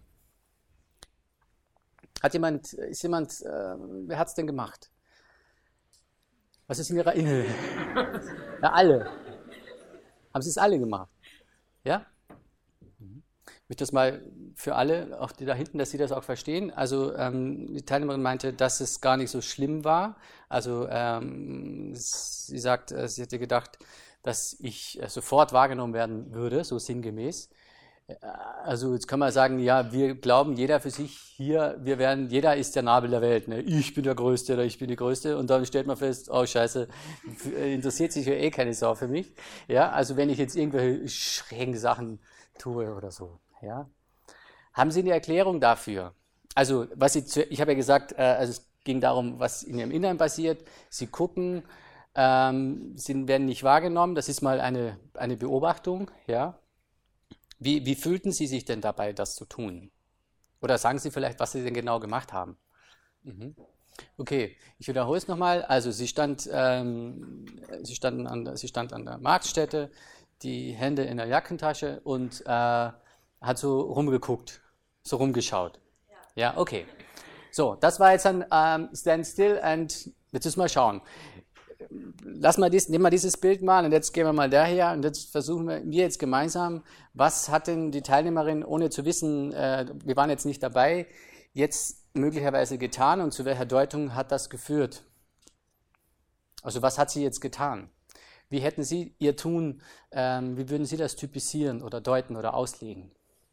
Wer hat es denn gemacht? Was ist in Ihrer Innere? Ja, alle. Haben Sie es alle gemacht? Ja? Ich möchte das mal für alle, auch die da hinten, dass Sie das auch verstehen. Also die Teilnehmerin meinte, dass es gar nicht so schlimm war. Also sie sagt, sie hätte gedacht, dass ich sofort wahrgenommen werden würde, so sinngemäß. Also jetzt kann man sagen, ja, wir glauben, jeder für sich hier, jeder ist der Nabel der Welt. Ne? Ich bin der Größte oder ich bin die Größte. Und dann stellt man fest, oh Scheiße, interessiert sich ja eh keine Sau für mich. Ja, also wenn ich jetzt irgendwelche schrägen Sachen tue oder so. Ja. Haben Sie eine Erklärung dafür? Also ich habe ja gesagt, also es ging darum, was in Ihrem Inneren passiert. Sie gucken, sie werden nicht wahrgenommen. Das ist mal eine Beobachtung. Ja. Wie fühlten Sie sich denn dabei, das zu tun? Oder sagen Sie vielleicht, was Sie denn genau gemacht haben? Okay, ich wiederhole es nochmal. Also sie stand an der Marktstätte, die Hände in der Jackentasche und hat so rumgeguckt, so rumgeschaut. Ja, okay. So, das war jetzt ein Stand Still and jetzt müssen wir schauen. Nehmen wir dieses Bild mal und jetzt gehen wir mal daher und jetzt versuchen wir jetzt gemeinsam, was hat denn die Teilnehmerin, ohne zu wissen, wir waren jetzt nicht dabei, jetzt möglicherweise getan und zu welcher Deutung hat das geführt? Also was hat sie jetzt getan? Wie hätten Sie Ihr Tun, wie würden Sie das typisieren oder deuten oder auslegen?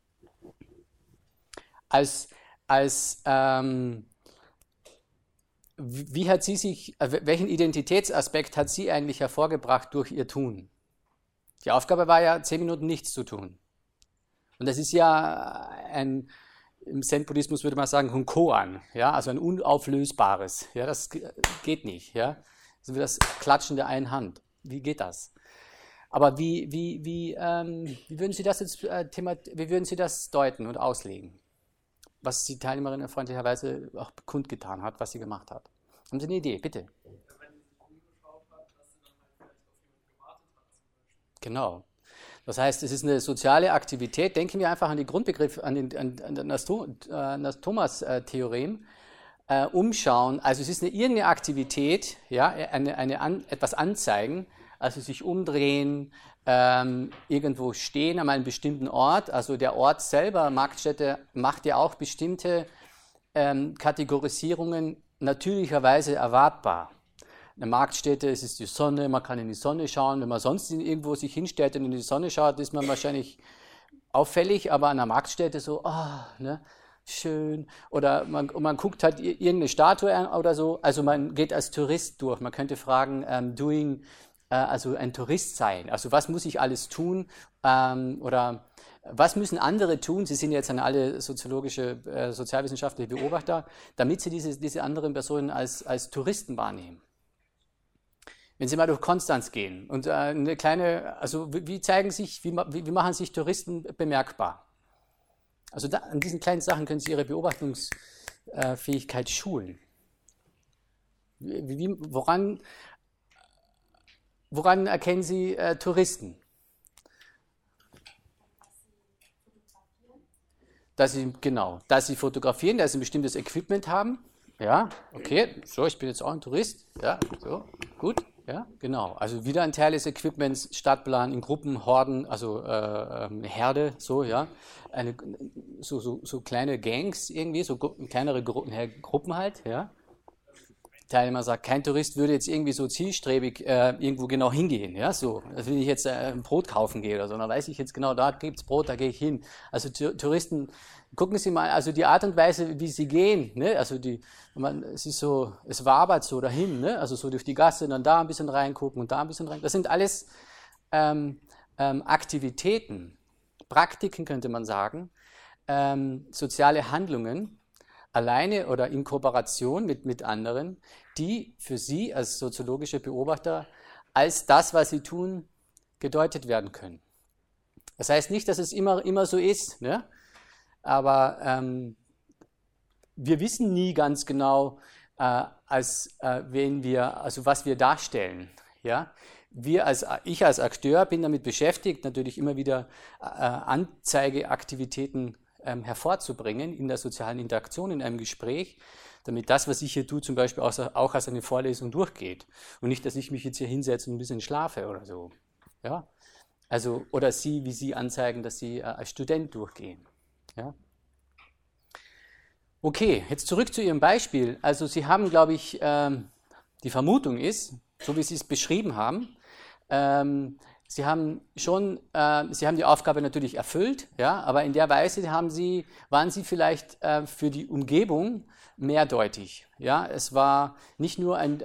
Wie hat sie sich, welchen Identitätsaspekt hat sie eigentlich hervorgebracht durch ihr Tun? Die Aufgabe war ja, 10 Minuten nichts zu tun. Und das ist ja im Zen-Buddhismus würde man sagen, ein Koan, ja, also ein unauflösbares. Ja, das geht nicht. Ja, so wie das Klatschen der einen Hand. Wie geht das? Aber wie würden Sie das jetzt wie würden Sie das deuten und auslegen? Was die Teilnehmerin freundlicherweise auch kundgetan hat, was sie gemacht hat. Haben Sie eine Idee? Bitte. Wenn sie sich umgeschaut hat, dass sie dann halt vielleicht auf jemanden gewartet hat. Genau. Das heißt, es ist eine soziale Aktivität. Denken wir einfach an die Grundbegriffe, an das Thomas-Theorem. Umschauen, also es ist irgendeine Aktivität, ja, etwas anzeigen, also sich umdrehen, irgendwo stehen an einem bestimmten Ort. Also der Ort selber, Marktstätte, macht ja auch bestimmte Kategorisierungen natürlicherweise erwartbar. Eine Marktstätte, es ist die Sonne, man kann in die Sonne schauen. Wenn man sonst irgendwo sich hinstellt und in die Sonne schaut, ist man wahrscheinlich auffällig, aber an einer Marktstätte so, ne, schön. Oder man guckt halt irgendeine Statue an oder so. Also man geht als Tourist durch. Man könnte fragen, also ein Tourist sein. Also was muss ich alles tun oder was müssen andere tun? Sie sind jetzt alle sozialwissenschaftliche Beobachter, damit sie diese anderen Personen als Touristen wahrnehmen. Wenn Sie mal durch Konstanz gehen und eine kleine, also wie machen sich Touristen bemerkbar? Also an diesen kleinen Sachen können Sie Ihre Beobachtungsfähigkeit schulen. Woran erkennen Sie Touristen? Dass sie fotografieren, dass sie ein bestimmtes Equipment haben. Ja, okay, so, ich bin jetzt auch ein Tourist. Ja, so, gut, ja, genau. Also wieder ein Teil des Equipments, Stadtplan in Gruppen, Horden, also Herde, so, ja. So kleine Gangs irgendwie, so kleinere Gruppen halt, ja. Teilnehmer sagt, kein Tourist würde jetzt irgendwie so zielstrebig irgendwo genau hingehen. Ja, so. Also wenn ich jetzt ein Brot kaufen gehe oder so, dann weiß ich jetzt genau, da gibt es Brot, da gehe ich hin. Also Touristen, gucken Sie mal, also die Art und Weise, wie sie gehen, ne? Also es wabert so dahin, ne? Also so durch die Gasse, dann da ein bisschen reingucken und da ein bisschen rein. Das sind alles Aktivitäten, Praktiken könnte man sagen, soziale Handlungen, alleine oder in Kooperation mit anderen, die für Sie als soziologische Beobachter als das, was Sie tun, gedeutet werden können. Das heißt nicht, dass es immer so ist, ne? Aber wir wissen nie ganz genau, was wir darstellen. Ja? Ich als Akteur bin damit beschäftigt, natürlich immer wieder Anzeigeaktivitäten hervorzubringen in der sozialen Interaktion, in einem Gespräch, damit das, was ich hier tue, zum Beispiel auch als eine Vorlesung durchgeht. Und nicht, dass ich mich jetzt hier hinsetze und ein bisschen schlafe oder so. Ja? Also, oder wie Sie anzeigen, dass Sie als Student durchgehen. Ja? Okay, jetzt zurück zu Ihrem Beispiel. Also Sie haben, glaube ich, die Vermutung ist, so wie Sie es beschrieben haben, Sie haben die Aufgabe natürlich erfüllt, ja, aber in der Weise waren Sie vielleicht für die Umgebung mehrdeutig. Ja? Es war nicht nur ein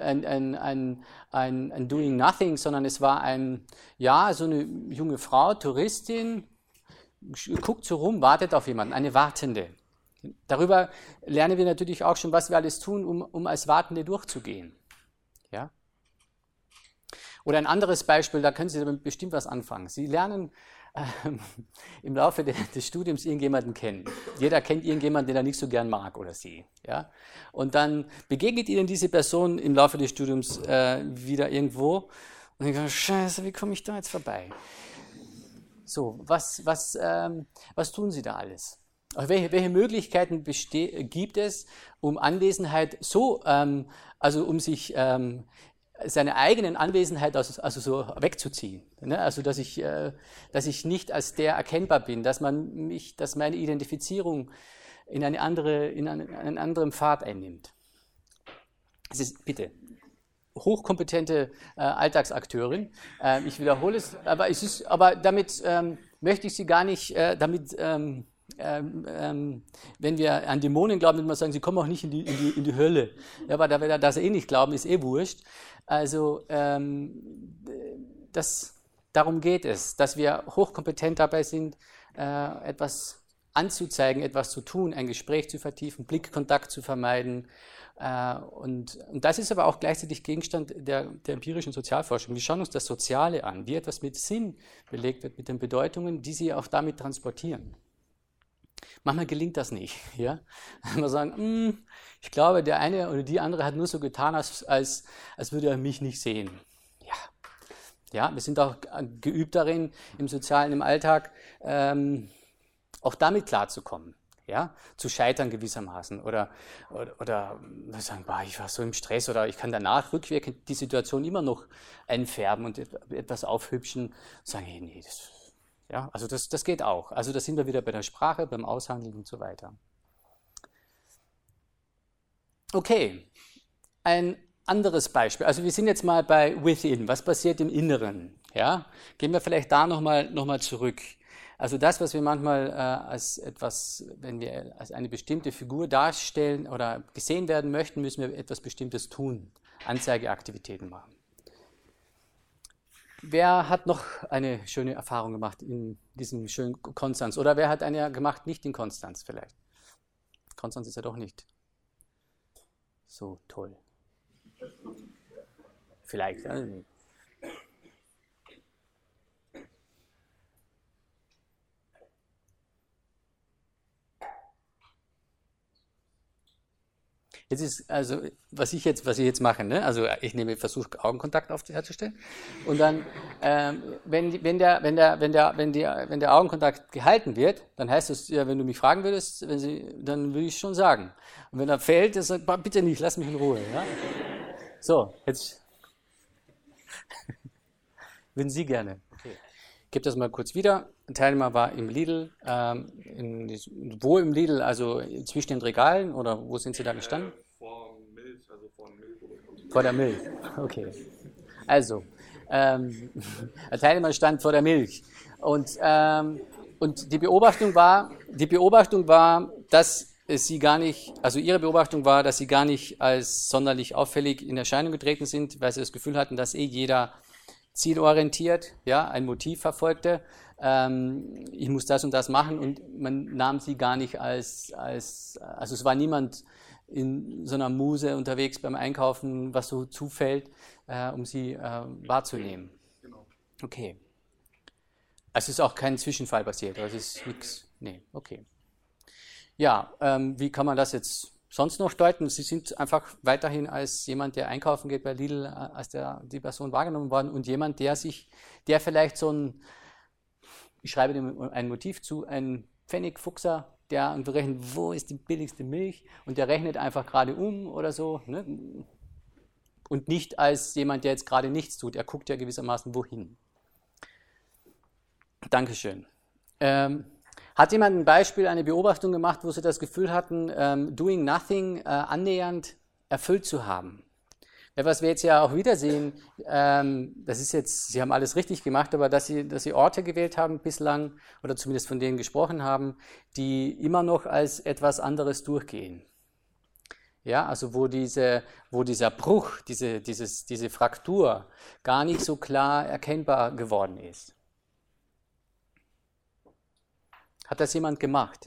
Doing Nothing, sondern es war so eine junge Frau, Touristin, guckt so rum, wartet auf jemanden, eine Wartende. Darüber lernen wir natürlich auch schon, was wir alles tun, um als Wartende durchzugehen. Ja? Oder ein anderes Beispiel, da können Sie damit bestimmt was anfangen. Sie lernen im Laufe des Studiums irgendjemanden kennen. Jeder kennt irgendjemanden, den er nicht so gern mag oder sie. Ja? Und dann begegnet Ihnen diese Person im Laufe des Studiums wieder irgendwo und Sie denken, Scheiße, wie komme ich da jetzt vorbei? So, was tun Sie da alles? Welche Möglichkeiten gibt es, um Anwesenheit um sich seine eigenen Anwesenheit so wegzuziehen? Ne? Also dass ich nicht als der erkennbar bin, dass meine Identifizierung in einen anderen Pfad einnimmt. Es ist bitte hochkompetente Alltagsakteurin. Ich wiederhole es, aber damit möchte ich Sie gar nicht wenn wir an Dämonen glauben, würde man sagen, sie kommen auch nicht in die Hölle. Ja, aber da wir das nicht glauben, ist wurscht. Also darum geht es, dass wir hochkompetent dabei sind, etwas anzuzeigen, etwas zu tun, ein Gespräch zu vertiefen, Blickkontakt zu vermeiden. Und das ist aber auch gleichzeitig Gegenstand der empirischen Sozialforschung. Wir schauen uns das Soziale an, wie etwas mit Sinn belegt wird, mit den Bedeutungen, die sie auch damit transportieren. Manchmal gelingt das nicht. Ja? Wir sagen, ich glaube, der eine oder die andere hat nur so getan, als würde er mich nicht sehen. Ja, wir sind auch geübt darin, im Alltag auch damit klarzukommen. Ja? Zu scheitern gewissermaßen. Oder wir sagen, ich war so im Stress, oder ich kann danach rückwirkend die Situation immer noch einfärben und etwas aufhübschen und sagen, hey, nee, also das geht auch. Also da sind wir wieder bei der Sprache, beim Aushandeln und so weiter. Okay, ein anderes Beispiel. Also wir sind jetzt mal bei Within. Was passiert im Inneren? Ja? Gehen wir vielleicht da nochmal zurück. Also das, was wir manchmal wenn wir als eine bestimmte Figur darstellen oder gesehen werden möchten, müssen wir etwas Bestimmtes tun. Anzeigeaktivitäten machen. Wer hat noch eine schöne Erfahrung gemacht in diesem schönen Konstanz? Oder wer hat eine gemacht, nicht in Konstanz vielleicht? Konstanz ist ja doch nicht so toll. Vielleicht. Jetzt ist also, was ich jetzt mache, ne? Also ich versuche Augenkontakt herzustellen und dann, wenn der Augenkontakt gehalten wird, dann heißt es ja, wenn du mich fragen würdest, dann würde ich schon sagen. Und wenn er fällt, dann sagt, bitte nicht, lass mich in Ruhe. Ja? So, jetzt würden Sie gerne. Okay. Ich gebe das mal kurz wieder. Ein Teilnehmer war im Lidl. Wo im Lidl? Also zwischen den Regalen oder wo sind Sie da gestanden? Vor Milch, also vor Milch. Vor der Milch, okay. Also, ein Teilnehmer stand vor der Milch. Und die Beobachtung war, dass sie gar nicht, also ihre Beobachtung war, dass sie gar nicht als sonderlich auffällig in Erscheinung getreten sind, weil sie das Gefühl hatten, dass jeder zielorientiert, ja, ein Motiv verfolgte. Ich muss das und das machen und man nahm sie gar nicht also es war niemand in so einer Muse unterwegs beim Einkaufen, was so zufällt, um sie wahrzunehmen. Genau. Okay. Also es ist auch kein Zwischenfall passiert, also es ist nichts. Nee, okay. Ja, wie kann man das jetzt sonst noch deuten? Sie sind einfach weiterhin als jemand, der einkaufen geht bei Lidl, als die Person wahrgenommen worden und jemand, der vielleicht so ein, ich schreibe dem ein Motiv zu, ein Pfennigfuchser, der und berechnet, wo ist die billigste Milch und der rechnet einfach gerade um oder so, ne? Und nicht als jemand, der jetzt gerade nichts tut. Er guckt ja gewissermaßen wohin. Dankeschön. Hat jemand ein Beispiel, eine Beobachtung gemacht, wo Sie das Gefühl hatten, doing nothing annähernd erfüllt zu haben? Was wir jetzt ja auch wieder sehen, das ist jetzt, Sie haben alles richtig gemacht, aber dass Sie Orte gewählt haben bislang, oder zumindest von denen gesprochen haben, die immer noch als etwas anderes durchgehen. Ja, also wo dieser Bruch, diese Fraktur gar nicht so klar erkennbar geworden ist. Hat das jemand gemacht?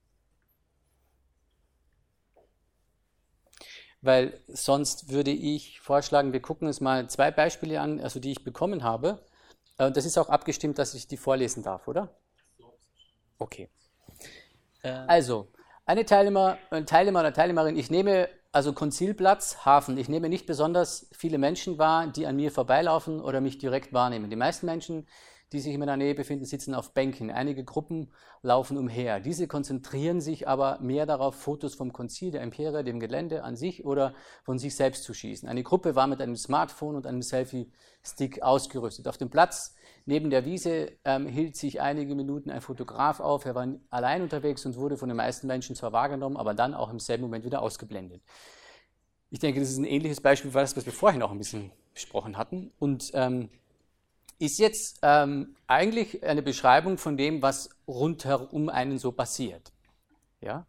Weil sonst würde ich vorschlagen, wir gucken uns mal 2 Beispiele an, also die ich bekommen habe. Das ist auch abgestimmt, dass ich die vorlesen darf, oder? Okay. Also, ein Teilnehmer oder Teilnehmerin, ich nehme also Konzilplatz, Hafen, ich nehme nicht besonders viele Menschen wahr, die an mir vorbeilaufen oder mich direkt wahrnehmen. Die meisten Menschen, die sich in meiner Nähe befinden, sitzen auf Bänken. Einige Gruppen laufen umher. Diese konzentrieren sich aber mehr darauf, Fotos vom Konzil, der Imperia, dem Gelände an sich oder von sich selbst zu schießen. Eine Gruppe war mit einem Smartphone und einem Selfie-Stick ausgerüstet. Auf dem Platz neben der Wiese hielt sich einige Minuten ein Fotograf auf. Er war allein unterwegs und wurde von den meisten Menschen zwar wahrgenommen, aber dann auch im selben Moment wieder ausgeblendet. Ich denke, das ist ein ähnliches Beispiel wie das, was wir vorhin auch ein bisschen besprochen hatten. Und ist jetzt eigentlich eine Beschreibung von dem, was rundherum einen so passiert. Ja?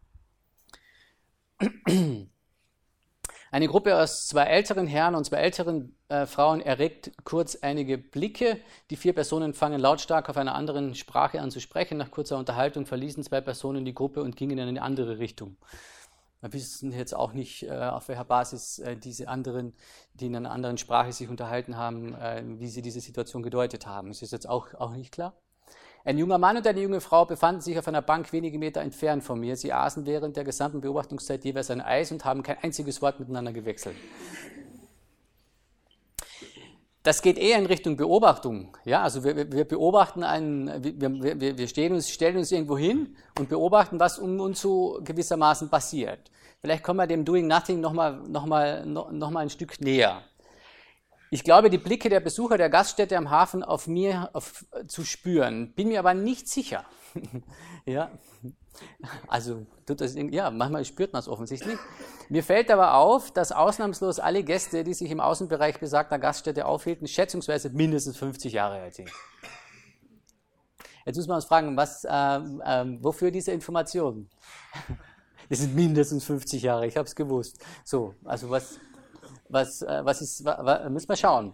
Eine Gruppe aus 2 älteren Herren und 2 älteren Frauen erregt kurz einige Blicke. Die 4 Personen fangen lautstark auf einer anderen Sprache an zu sprechen. Nach kurzer Unterhaltung verließen 2 Personen die Gruppe und gingen in eine andere Richtung. Wir wissen jetzt auch nicht, auf welcher Basis diese anderen, die in einer anderen Sprache sich unterhalten haben, wie sie diese Situation gedeutet haben. Das ist jetzt auch nicht klar. Ein junger Mann und eine junge Frau befanden sich auf einer Bank wenige Meter entfernt von mir. Sie aßen während der gesamten Beobachtungszeit jeweils ein Eis und haben kein einziges Wort miteinander gewechselt. Das geht eher in Richtung Beobachtung. Ja, also wir beobachten wir stellen uns irgendwo hin und beobachten, was um uns so gewissermaßen passiert. Vielleicht kommen wir dem Doing Nothing noch mal ein Stück näher. Ich glaube, die Blicke der Besucher der Gaststätte am Hafen auf mir zu spüren, bin mir aber nicht sicher. Ja, also manchmal spürt man es offensichtlich. Mir fällt aber auf, dass ausnahmslos alle Gäste, die sich im Außenbereich besagter Gaststätte aufhielten, schätzungsweise mindestens 50 Jahre alt sind. Jetzt muss man uns fragen, wofür diese Informationen? Das sind mindestens 50 Jahre, ich habe es gewusst. So, also was müssen wir schauen.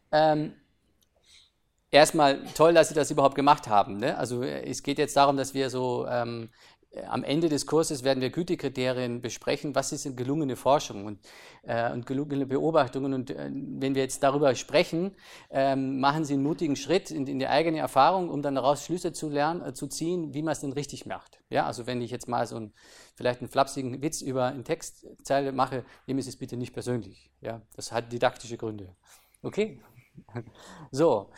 Erstmal toll, dass Sie das überhaupt gemacht haben. Ne? Also es geht jetzt darum, dass wir so am Ende des Kurses werden wir Gütekriterien besprechen, was ist gelungene Forschung und gelungene Beobachtungen. Und wenn wir jetzt darüber sprechen, machen Sie einen mutigen Schritt in die eigene Erfahrung, um dann daraus Schlüsse zu ziehen, wie man es denn richtig macht. Ja, also wenn ich jetzt mal vielleicht einen flapsigen Witz über eine Textzeile mache, nehmen Sie es bitte nicht persönlich. Ja, das hat didaktische Gründe. Okay? So.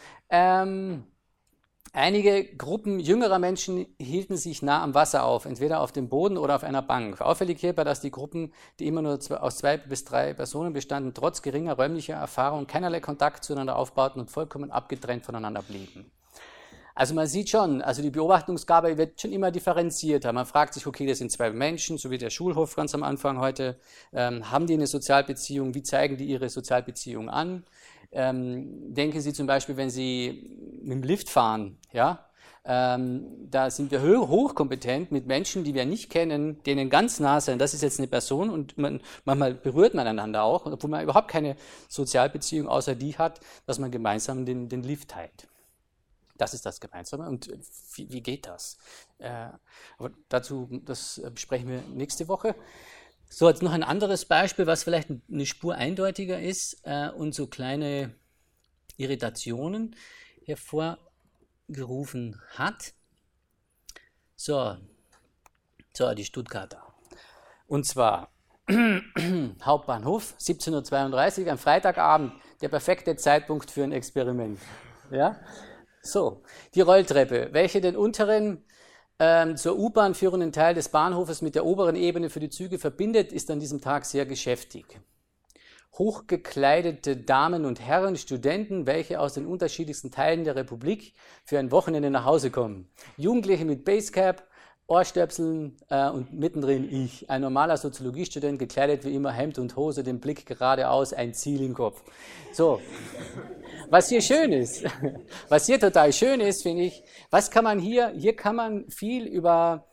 Einige Gruppen jüngerer Menschen hielten sich nah am Wasser auf, entweder auf dem Boden oder auf einer Bank. Auffällig hierbei, dass die Gruppen, die immer nur aus 2 bis 3 Personen bestanden, trotz geringer räumlicher Erfahrung keinerlei Kontakt zueinander aufbauten und vollkommen abgetrennt voneinander blieben. Also man sieht schon, also die Beobachtungsgabe wird schon immer differenzierter. Man fragt sich, okay, das sind 2 Menschen, so wie der Schulhof ganz am Anfang heute. Haben die eine Sozialbeziehung? Wie zeigen die ihre Sozialbeziehung an? Denken Sie zum Beispiel, wenn Sie mit dem Lift fahren, ja, Da sind wir hochkompetent mit Menschen, die wir nicht kennen, denen ganz nah sind. Das ist jetzt eine Person und manchmal berührt man einander auch, obwohl man überhaupt keine Sozialbeziehung außer die hat, dass man gemeinsam den Lift teilt. Das ist das Gemeinsame. Und wie geht das? Aber dazu, das besprechen wir nächste Woche. So, jetzt noch ein anderes Beispiel, was vielleicht eine Spur eindeutiger ist und so kleine Irritationen hervorgerufen hat. So, die Stuttgarter. Und zwar Hauptbahnhof, 17:32 Uhr, am Freitagabend, der perfekte Zeitpunkt für ein Experiment. Ja? So, die Rolltreppe, welche den unteren zur U-Bahn führenden Teil des Bahnhofes mit der oberen Ebene für die Züge verbindet, ist an diesem Tag sehr geschäftig. Hochgekleidete Damen und Herren, Studenten, welche aus den unterschiedlichsten Teilen der Republik für ein Wochenende nach Hause kommen. Jugendliche mit Basecap, Ohrstöpseln und mittendrin ich, ein normaler Soziologiestudent, gekleidet wie immer, Hemd und Hose, den Blick geradeaus, ein Ziel im Kopf. So, was hier schön ist, was hier total schön ist, finde ich, was kann man hier kann man viel über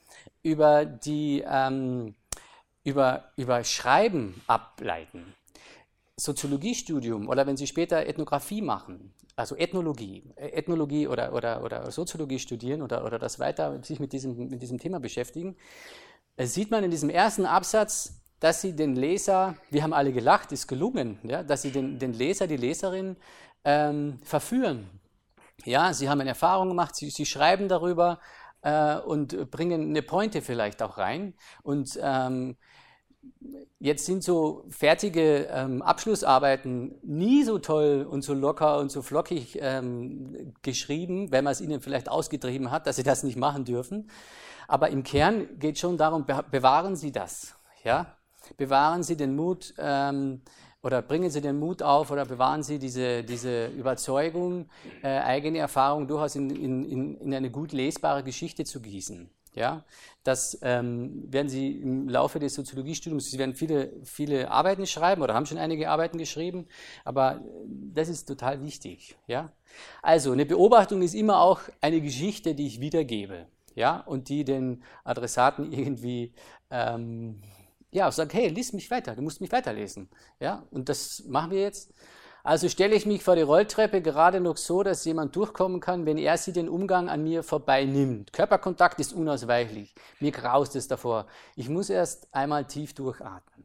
Schreiben ableiten. Soziologiestudium oder wenn Sie später Ethnographie machen, also Ethnologie oder Soziologie studieren oder das weiter sich mit diesem Thema beschäftigen, sieht man in diesem ersten Absatz, dass Sie den Leser, wir haben alle gelacht, ist gelungen, ja, dass Sie den Leser, die Leserin verführen. Ja, Sie haben eine Erfahrung gemacht, Sie schreiben darüber und bringen eine Pointe vielleicht auch rein und jetzt sind so fertige Abschlussarbeiten nie so toll und so locker und so flockig geschrieben, wenn man es ihnen vielleicht ausgetrieben hat, dass sie das nicht machen dürfen. Aber im Kern geht es schon darum, bewahren Sie das. Ja? Bewahren Sie den Mut oder bringen Sie den Mut auf oder bewahren Sie diese Überzeugung, eigene Erfahrung durchaus in eine gut lesbare Geschichte zu gießen. Ja, das werden Sie im Laufe des Soziologiestudiums, Sie werden viele Arbeiten schreiben oder haben schon einige Arbeiten geschrieben, aber das ist total wichtig. Ja? Also eine Beobachtung ist immer auch eine Geschichte, die ich wiedergebe, ja? Und die den Adressaten irgendwie sagt, hey, lies mich weiter, du musst mich weiterlesen. Ja? Und das machen wir jetzt. Also stelle ich mich vor die Rolltreppe gerade noch so, dass jemand durchkommen kann, wenn er sie den Umgang an mir vorbei nimmt. Körperkontakt ist unausweichlich. Mir graust es davor. Ich muss erst einmal tief durchatmen.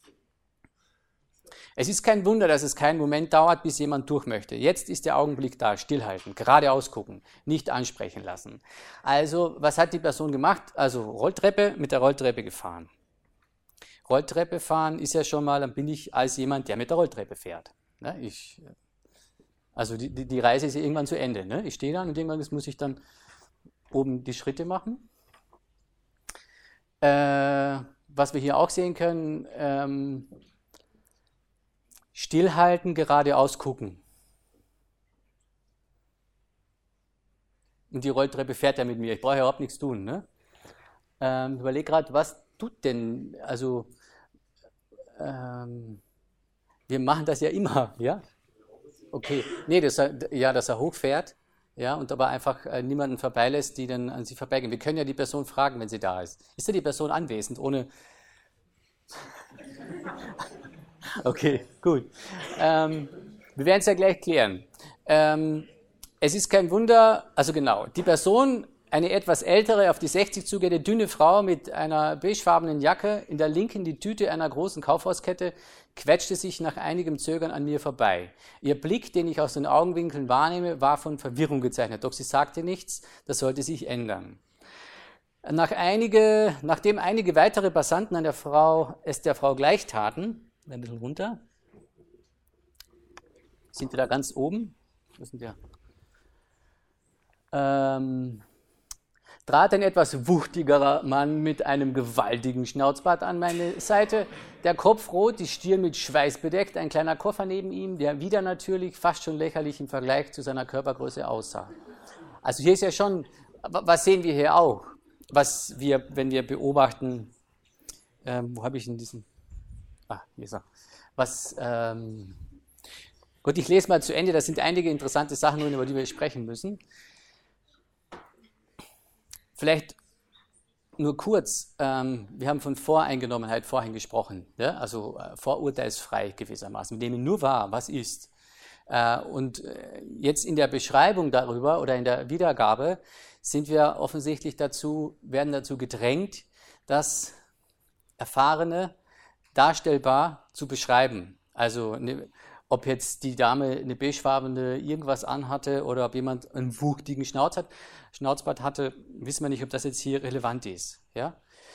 Es ist kein Wunder, dass es keinen Moment dauert, bis jemand durch möchte. Jetzt ist der Augenblick da. Stillhalten, geradeaus gucken, nicht ansprechen lassen. Also, was hat die Person gemacht? Also Rolltreppe, mit der Rolltreppe gefahren. Rolltreppe fahren ist ja schon mal, dann bin ich als jemand, der mit der Rolltreppe fährt. Ne, also die Reise ist ja irgendwann zu Ende. Ne? Ich stehe dann und irgendwann muss ich dann oben die Schritte machen. Was wir hier auch sehen können, stillhalten, geradeaus gucken. Und die Rolltreppe fährt ja mit mir, ich brauche ja überhaupt nichts tun. Ne? Ich überlege gerade, was tut denn, also wir machen das ja immer, ja? Okay, nee, dass er hochfährt, ja, und aber einfach niemanden vorbeilässt, die dann an sie vorbeigehen. Wir können ja die Person fragen, wenn sie da ist. Ist ja die Person anwesend, ohne... Okay, gut. Wir werden es ja gleich klären. Es ist kein Wunder, also genau, die Person, eine etwas ältere, auf die 60 zugehende, dünne Frau mit einer beigefarbenen Jacke, in der linken die Tüte einer großen Kaufhauskette, quetschte sich nach einigem Zögern an mir vorbei. Ihr Blick, den ich aus den Augenwinkeln wahrnehme, war von Verwirrung gezeichnet, doch sie sagte nichts, das sollte sich ändern. Nachdem einige weitere Passanten der Frau gleich taten, ein bisschen runter, sind wir da ganz oben, trat ein etwas wuchtigerer Mann mit einem gewaltigen Schnauzbart an meine Seite, der Kopf rot, die Stirn mit Schweiß bedeckt, ein kleiner Koffer neben ihm, der wieder natürlich fast schon lächerlich im Vergleich zu seiner Körpergröße aussah. Also hier ist ja schon, was sehen wir hier auch, wenn wir beobachten, wo habe ich in diesen, hier ist er, gut, ich lese mal zu Ende, das sind einige interessante Sachen, über die wir sprechen müssen. Vielleicht nur kurz, wir haben von Voreingenommenheit vorhin gesprochen, ja? Also vorurteilsfrei gewissermaßen. Wir nehmen nur wahr, was ist. Und jetzt in der Beschreibung darüber oder in der Wiedergabe sind wir offensichtlich werden dazu gedrängt, das Erfahrene darstellbar zu beschreiben. Also ob jetzt die Dame eine beigefarbene irgendwas anhatte oder ob jemand einen wuchtigen Schnauzbart hatte, wissen wir nicht, ob das jetzt hier relevant ist. Ja?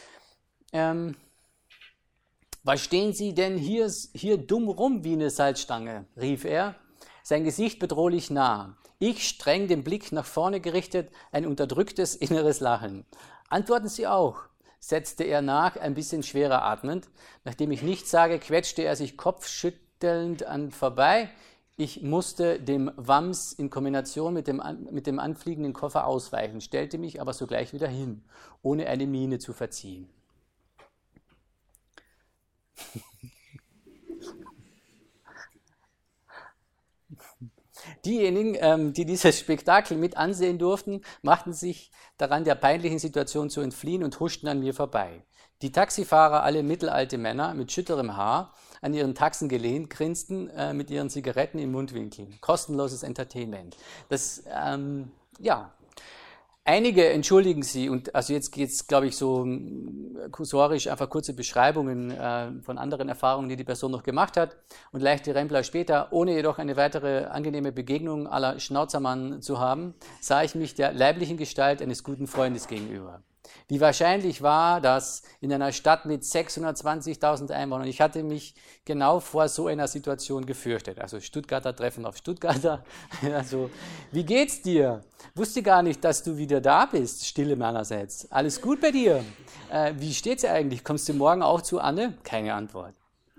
Was stehen Sie denn hier dumm rum wie eine Salzstange? Rief er, sein Gesicht bedrohlich nah. Ich streng den Blick nach vorne gerichtet, ein unterdrücktes inneres Lachen. Antworten Sie auch, setzte er nach, ein bisschen schwerer atmend. Nachdem ich nichts sage, quetschte er sich kopfschüttelnd an vorbei. Ich musste dem Wams in Kombination mit dem anfliegenden Koffer ausweichen, stellte mich aber sogleich wieder hin, ohne eine Miene zu verziehen. Diejenigen, die dieses Spektakel mit ansehen durften, machten sich daran, der peinlichen Situation zu entfliehen und huschten an mir vorbei. Die Taxifahrer, alle mittelalte Männer mit schütterem Haar, an ihren Taxen gelehnt, grinsten mit ihren Zigaretten im Mundwinkel. Kostenloses Entertainment. Einige entschuldigen sie, und also jetzt geht es, glaube ich, so kursorisch einfach kurze Beschreibungen von anderen Erfahrungen, die die Person noch gemacht hat, und leichte Rempler später, ohne jedoch eine weitere angenehme Begegnung à la Schnauzermann zu haben, sah ich mich der leiblichen Gestalt eines guten Freundes gegenüber. Wie wahrscheinlich war das in einer Stadt mit 620.000 Einwohnern? Ich hatte mich genau vor so einer Situation gefürchtet. Also Stuttgarter treffen auf Stuttgarter. Also, wie geht's dir? Wusste gar nicht, dass du wieder da bist. Stille meinerseits. Alles gut bei dir? Wie steht's dir eigentlich? Kommst du morgen auch zu Anne? Keine Antwort.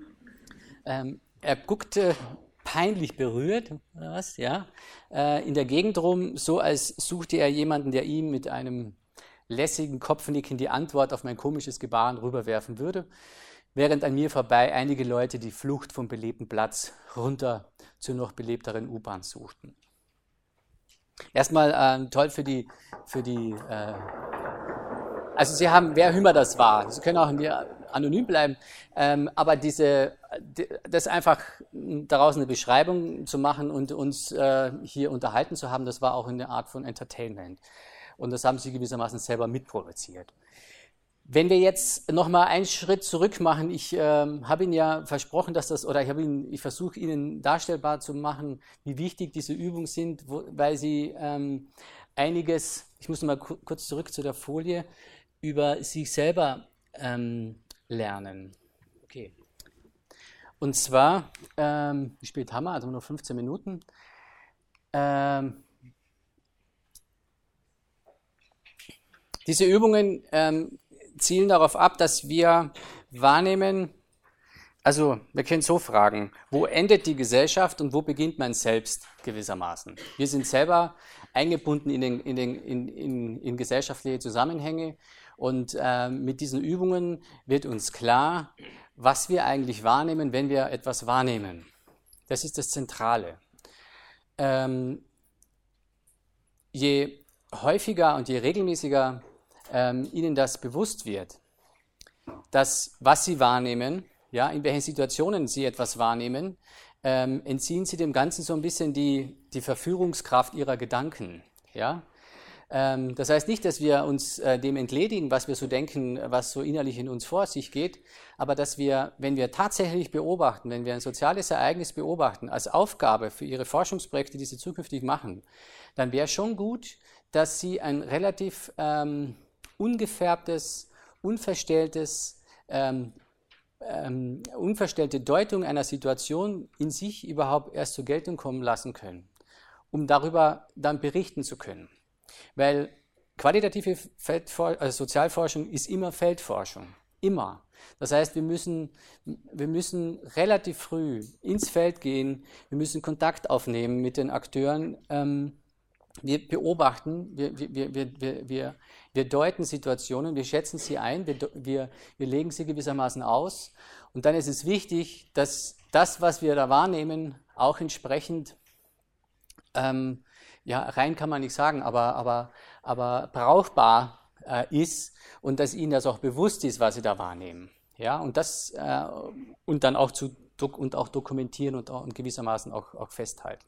Er guckte peinlich berührt, oder was? Ja. In der Gegend rum, so als suchte er jemanden, der ihm mit einem lässigen Kopfnicken die Antwort auf mein komisches Gebaren rüberwerfen würde, während an mir vorbei einige Leute die Flucht vom belebten Platz runter zur noch belebteren U-Bahn suchten. Erstmal toll also Sie haben, wer immer das war, Sie können auch anonym bleiben, aber das einfach daraus eine Beschreibung zu machen und uns hier unterhalten zu haben, das war auch eine Art von Entertainment. Und das haben sie gewissermaßen selber mitproduziert. Wenn wir jetzt nochmal einen Schritt zurück machen, ich habe Ihnen ja versprochen, ich versuche Ihnen darstellbar zu machen, wie wichtig diese Übungen sind, weil Sie einiges, ich muss mal kurz zurück zu der Folie, über sich selber lernen. Okay. Und zwar, wie spät haben wir? Also noch 15 Minuten. Diese Übungen zielen darauf ab, dass wir wahrnehmen, also wir können so fragen, wo endet die Gesellschaft und wo beginnt man selbst gewissermaßen? Wir sind selber eingebunden in gesellschaftliche Zusammenhänge und mit diesen Übungen wird uns klar, was wir eigentlich wahrnehmen, wenn wir etwas wahrnehmen. Das ist das Zentrale. Je häufiger und je regelmäßiger Ihnen das bewusst wird, dass was Sie wahrnehmen, ja, in welchen Situationen Sie etwas wahrnehmen, entziehen Sie dem Ganzen so ein bisschen die Verführungskraft Ihrer Gedanken. Ja? Das heißt nicht, dass wir uns dem entledigen, was wir so denken, was so innerlich in uns vor sich geht, aber dass wir, wenn wir tatsächlich beobachten, wenn wir ein soziales Ereignis beobachten, als Aufgabe für Ihre Forschungsprojekte, die Sie zukünftig machen, dann wäre schon gut, dass Sie ein relativ ungefärbtes, unverstellte Deutung einer Situation in sich überhaupt erst zur Geltung kommen lassen können, um darüber dann berichten zu können. Weil qualitative Sozialforschung ist immer Feldforschung, immer. Das heißt, wir müssen relativ früh ins Feld gehen, wir müssen Kontakt aufnehmen mit den Akteuren. Wir beobachten, wir deuten Situationen, wir schätzen sie ein, wir legen sie gewissermaßen aus. Und dann ist es wichtig, dass das, was wir da wahrnehmen, auch entsprechend, rein kann man nicht sagen, aber brauchbar ist und dass ihnen das auch bewusst ist, was sie da wahrnehmen. Ja, und das und dann auch dokumentieren und gewissermaßen auch festhalten.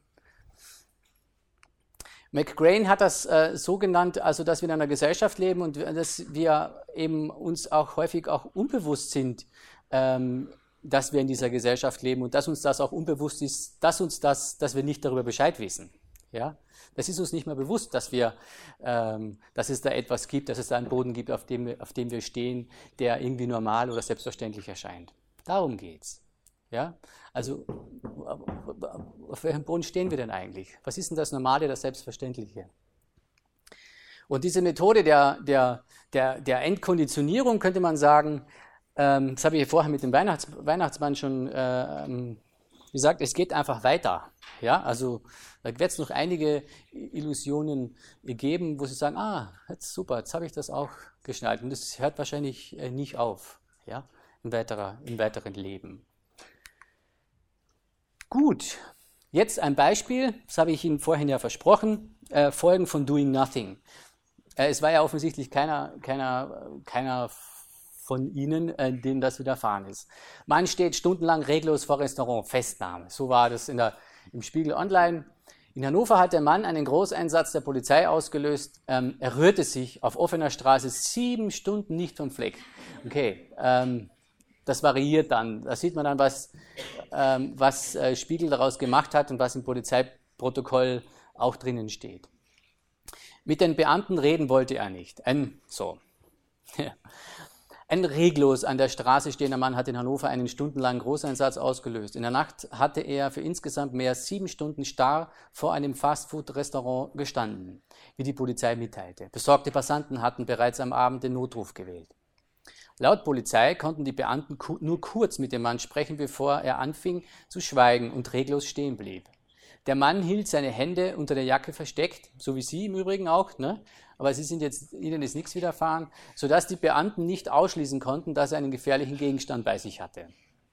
McGrain hat das so genannt, also dass wir in einer Gesellschaft leben und dass wir eben uns auch häufig auch unbewusst sind, dass wir in dieser Gesellschaft leben und dass uns das auch unbewusst ist, dass wir nicht darüber Bescheid wissen. Ja? Das ist uns nicht mehr bewusst, dass es da etwas gibt, dass es da einen Boden gibt, auf dem wir stehen, der irgendwie normal oder selbstverständlich erscheint. Darum geht's. Ja? Also, auf welchem Boden stehen wir denn eigentlich? Was ist denn das Normale, das Selbstverständliche? Und diese Methode der Entkonditionierung, könnte man sagen, das habe ich vorher mit dem Weihnachtsmann schon gesagt, es geht einfach weiter. Ja? Also, da wird es noch einige Illusionen geben, wo Sie sagen, jetzt super, jetzt habe ich das auch geschnallt. Und das hört wahrscheinlich nicht auf, ja? im weiteren Leben. Gut, jetzt ein Beispiel, das habe ich Ihnen vorhin ja versprochen, Folgen von Doing Nothing. Es war ja offensichtlich keiner von Ihnen, dem das widerfahren ist. Man steht stundenlang reglos vor Restaurant, Festnahme. So war das im Spiegel Online. In Hannover hat der Mann einen Großeinsatz der Polizei ausgelöst. Er rührte sich auf offener Straße 7 Stunden nicht vom Fleck. Okay, das variiert dann. Da sieht man dann, was Spiegel daraus gemacht hat und was im Polizeiprotokoll auch drinnen steht. Mit den Beamten reden wollte er nicht. Ein reglos an der Straße stehender Mann hat in Hannover einen stundenlangen Großeinsatz ausgelöst. In der Nacht hatte er für insgesamt mehr als 7 Stunden starr vor einem Fastfood-Restaurant gestanden, wie die Polizei mitteilte. Besorgte Passanten hatten bereits am Abend den Notruf gewählt. Laut Polizei konnten die Beamten nur kurz mit dem Mann sprechen, bevor er anfing zu schweigen und reglos stehen blieb. Der Mann hielt seine Hände unter der Jacke versteckt, so wie Sie im Übrigen auch, ne? Aber Ihnen ist nichts widerfahren, sodass die Beamten nicht ausschließen konnten, dass er einen gefährlichen Gegenstand bei sich hatte.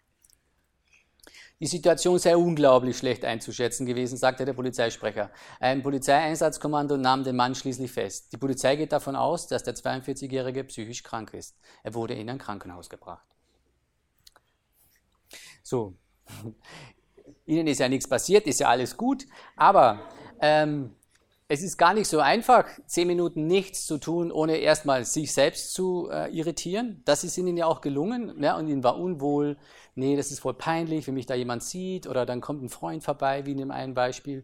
Die Situation sei unglaublich schlecht einzuschätzen gewesen, sagte der Polizeisprecher. Ein Polizeieinsatzkommando nahm den Mann schließlich fest. Die Polizei geht davon aus, dass der 42-Jährige psychisch krank ist. Er wurde in ein Krankenhaus gebracht. So, Ihnen ist ja nichts passiert, ist ja alles gut, aber es ist gar nicht so einfach, 10 Minuten nichts zu tun, ohne erstmal sich selbst zu irritieren. Das ist Ihnen ja auch gelungen, ne? Und Ihnen war unwohl, nee, das ist voll peinlich, wenn mich da jemand sieht, oder dann kommt ein Freund vorbei, wie in dem einen Beispiel.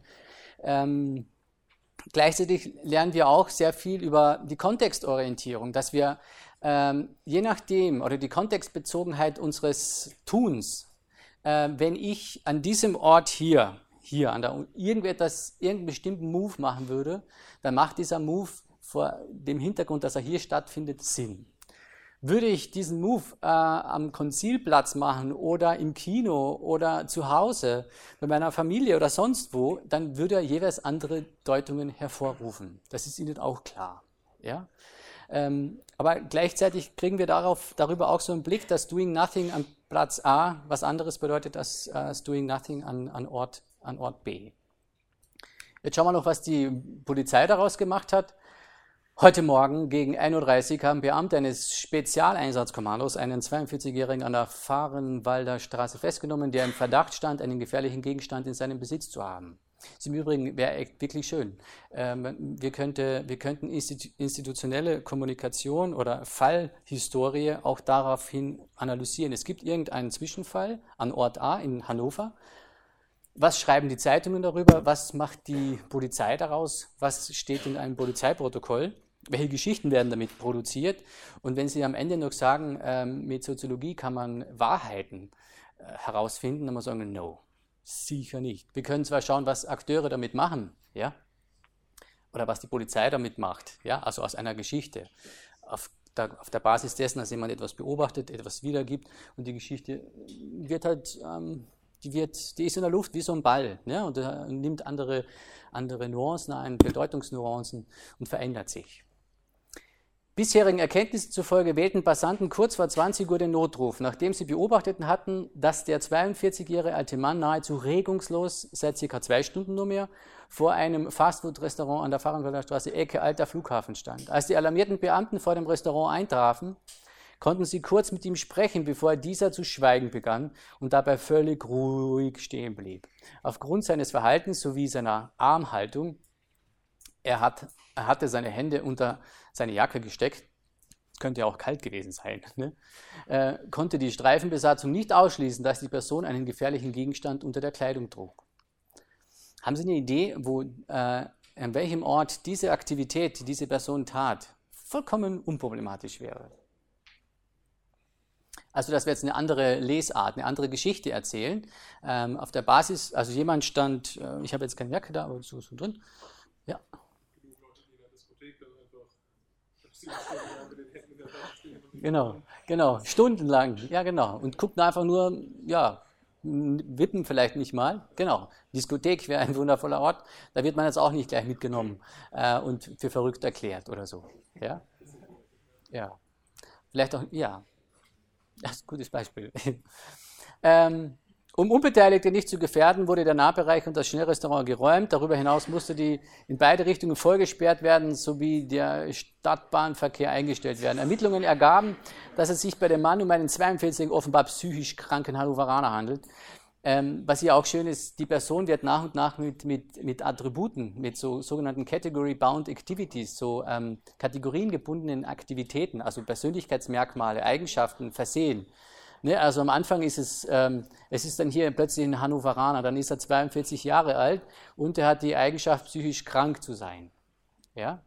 Gleichzeitig lernen wir auch sehr viel über die Kontextorientierung, dass wir je nachdem, oder die Kontextbezogenheit unseres Tuns, wenn ich an diesem Ort hier irgendeinen bestimmten Move machen würde, dann macht dieser Move vor dem Hintergrund, dass er hier stattfindet, Sinn. Würde ich diesen Move am Konzilplatz machen oder im Kino oder zu Hause bei meiner Familie oder sonst wo, dann würde er jeweils andere Deutungen hervorrufen. Das ist Ihnen auch klar. Ja? Aber gleichzeitig kriegen wir darüber auch so einen Blick, dass Doing Nothing an Platz A was anderes bedeutet als Doing Nothing an Ort B. Jetzt schauen wir noch, was die Polizei daraus gemacht hat. Heute Morgen gegen 1.30 Uhr haben Beamte eines Spezialeinsatzkommandos einen 42-Jährigen an der Vahrenwalder Straße festgenommen, der im Verdacht stand, einen gefährlichen Gegenstand in seinem Besitz zu haben. Das im Übrigen wäre wirklich schön. Wir könnten institutionelle Kommunikation oder Fallhistorie auch daraufhin analysieren. Es gibt irgendeinen Zwischenfall an Ort A in Hannover. Was schreiben die Zeitungen darüber? Was macht die Polizei daraus? Was steht in einem Polizeiprotokoll? Welche Geschichten werden damit produziert? Und wenn Sie am Ende noch sagen, mit Soziologie kann man Wahrheiten herausfinden, dann muss man sagen, no, sicher nicht. Wir können zwar schauen, was Akteure damit machen, ja, oder was die Polizei damit macht, ja, also aus einer Geschichte, auf der Basis dessen, dass jemand etwas beobachtet, etwas wiedergibt und die Geschichte wird halt die ist in der Luft wie so ein Ball, ne? Und nimmt andere Nuancen ein, Bedeutungsnuancen und verändert sich. Bisherigen Erkenntnissen zufolge wählten Passanten kurz vor 20 Uhr den Notruf, nachdem sie beobachtet hatten, dass der 42 Jahre alte Mann nahezu regungslos, seit ca. 2 Stunden nur mehr, vor einem Fastfood-Restaurant an der Fahrenfelder Straße, Ecke Alter Flughafen stand. Als die alarmierten Beamten vor dem Restaurant eintrafen, konnten sie kurz mit ihm sprechen, bevor dieser zu schweigen begann und dabei völlig ruhig stehen blieb. Aufgrund seines Verhaltens sowie seiner Armhaltung, er hatte seine Hände unter seine Jacke gesteckt, es könnte ja auch kalt gewesen sein, ne? Konnte die Streifenbesatzung nicht ausschließen, dass die Person einen gefährlichen Gegenstand unter der Kleidung trug. Haben Sie eine Idee, an welchem Ort diese Aktivität, die diese Person tat, vollkommen unproblematisch wäre? Also, dass wir jetzt eine andere Lesart, eine andere Geschichte erzählen. Auf der Basis, also jemand stand, ich habe jetzt keine Jacke da, aber so drin. Ja. Genau, stundenlang, ja genau. Und guckten einfach nur, ja, wippen vielleicht nicht mal, genau. Diskothek wäre ein wundervoller Ort, da wird man jetzt auch nicht gleich mitgenommen und für verrückt erklärt oder so. Ja, ja. Vielleicht auch, ja. Das ist ein gutes Beispiel. Um Unbeteiligte nicht zu gefährden, wurde der Nahbereich und das Schnellrestaurant geräumt. Darüber hinaus musste die in beide Richtungen vollgesperrt werden, sowie der Stadtbahnverkehr eingestellt werden. Ermittlungen ergaben, dass es sich bei dem Mann um einen 42-jährigen, offenbar psychisch kranken Hannoveraner handelt. Was hier auch schön ist, die Person wird nach und nach mit Attributen, mit so sogenannten Category-Bound Activities, so kategoriengebundenen Aktivitäten, also Persönlichkeitsmerkmale, Eigenschaften versehen. Ne, also am Anfang ist es ist dann hier plötzlich ein Hannoveraner, dann ist er 42 Jahre alt und er hat die Eigenschaft, psychisch krank zu sein. Ja?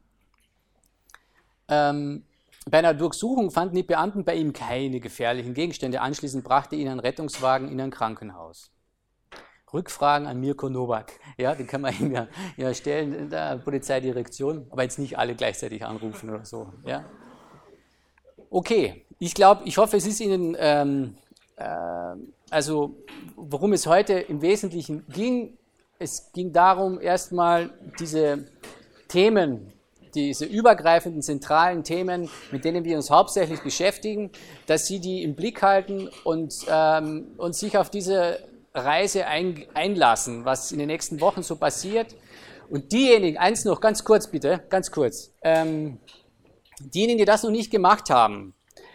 Bei einer Durchsuchung fanden die Beamten bei ihm keine gefährlichen Gegenstände. Anschließend brachte ihn ein Rettungswagen in ein Krankenhaus. Rückfragen an Mirko Nowak. Ja, die kann man ihm ja stellen in der Polizeidirektion, aber jetzt nicht alle gleichzeitig anrufen oder so. Ja? Okay, ich hoffe, es ist Ihnen, also worum es heute im Wesentlichen ging. Es ging darum, erstmal diese Themen, diese übergreifenden, zentralen Themen, mit denen wir uns hauptsächlich beschäftigen, dass Sie die im Blick halten und sich auf diese Reise einlassen, was in den nächsten Wochen so passiert. Und diejenigen, eins noch, ganz kurz bitte, ganz kurz, diejenigen, die das noch nicht gemacht haben,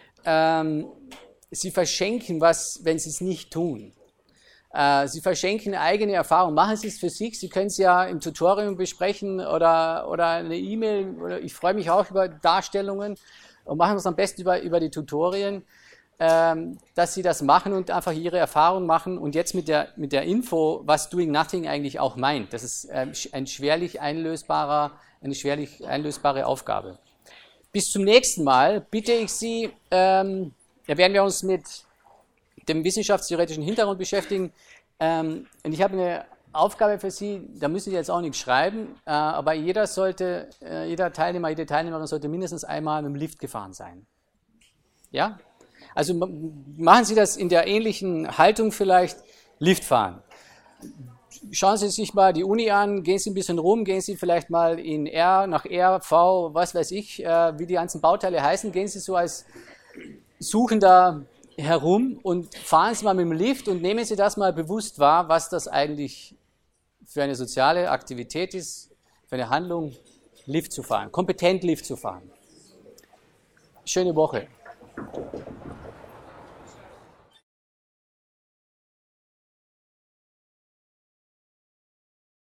sie verschenken was, wenn sie es nicht tun. Sie verschenken eigene Erfahrung. Machen Sie es für sich. Sie können es ja im Tutorium besprechen oder eine E-Mail. Ich freue mich auch über Darstellungen und machen es am besten über die Tutorien, dass Sie das machen und einfach Ihre Erfahrung machen. Und jetzt mit der Info, was Doing Nothing eigentlich auch meint. Das ist eine schwerlich einlösbare Aufgabe. Bis zum nächsten Mal bitte ich Sie, da werden wir uns mit dem wissenschaftstheoretischen Hintergrund beschäftigen. Und ich habe eine Aufgabe für Sie, da müssen Sie jetzt auch nichts schreiben, aber jeder Teilnehmer, jede Teilnehmerin sollte mindestens einmal mit dem Lift gefahren sein. Ja? Also machen Sie das in der ähnlichen Haltung vielleicht, Lift fahren. Schauen Sie sich mal die Uni an, gehen Sie ein bisschen rum, gehen Sie vielleicht mal in nach R, V, was weiß ich, wie die ganzen Bauteile heißen, gehen Sie so als Suchender herum und fahren Sie mal mit dem Lift und nehmen Sie das mal bewusst wahr, was das eigentlich für eine soziale Aktivität ist, für eine Handlung, Lift zu fahren, kompetent Lift zu fahren. Schöne Woche.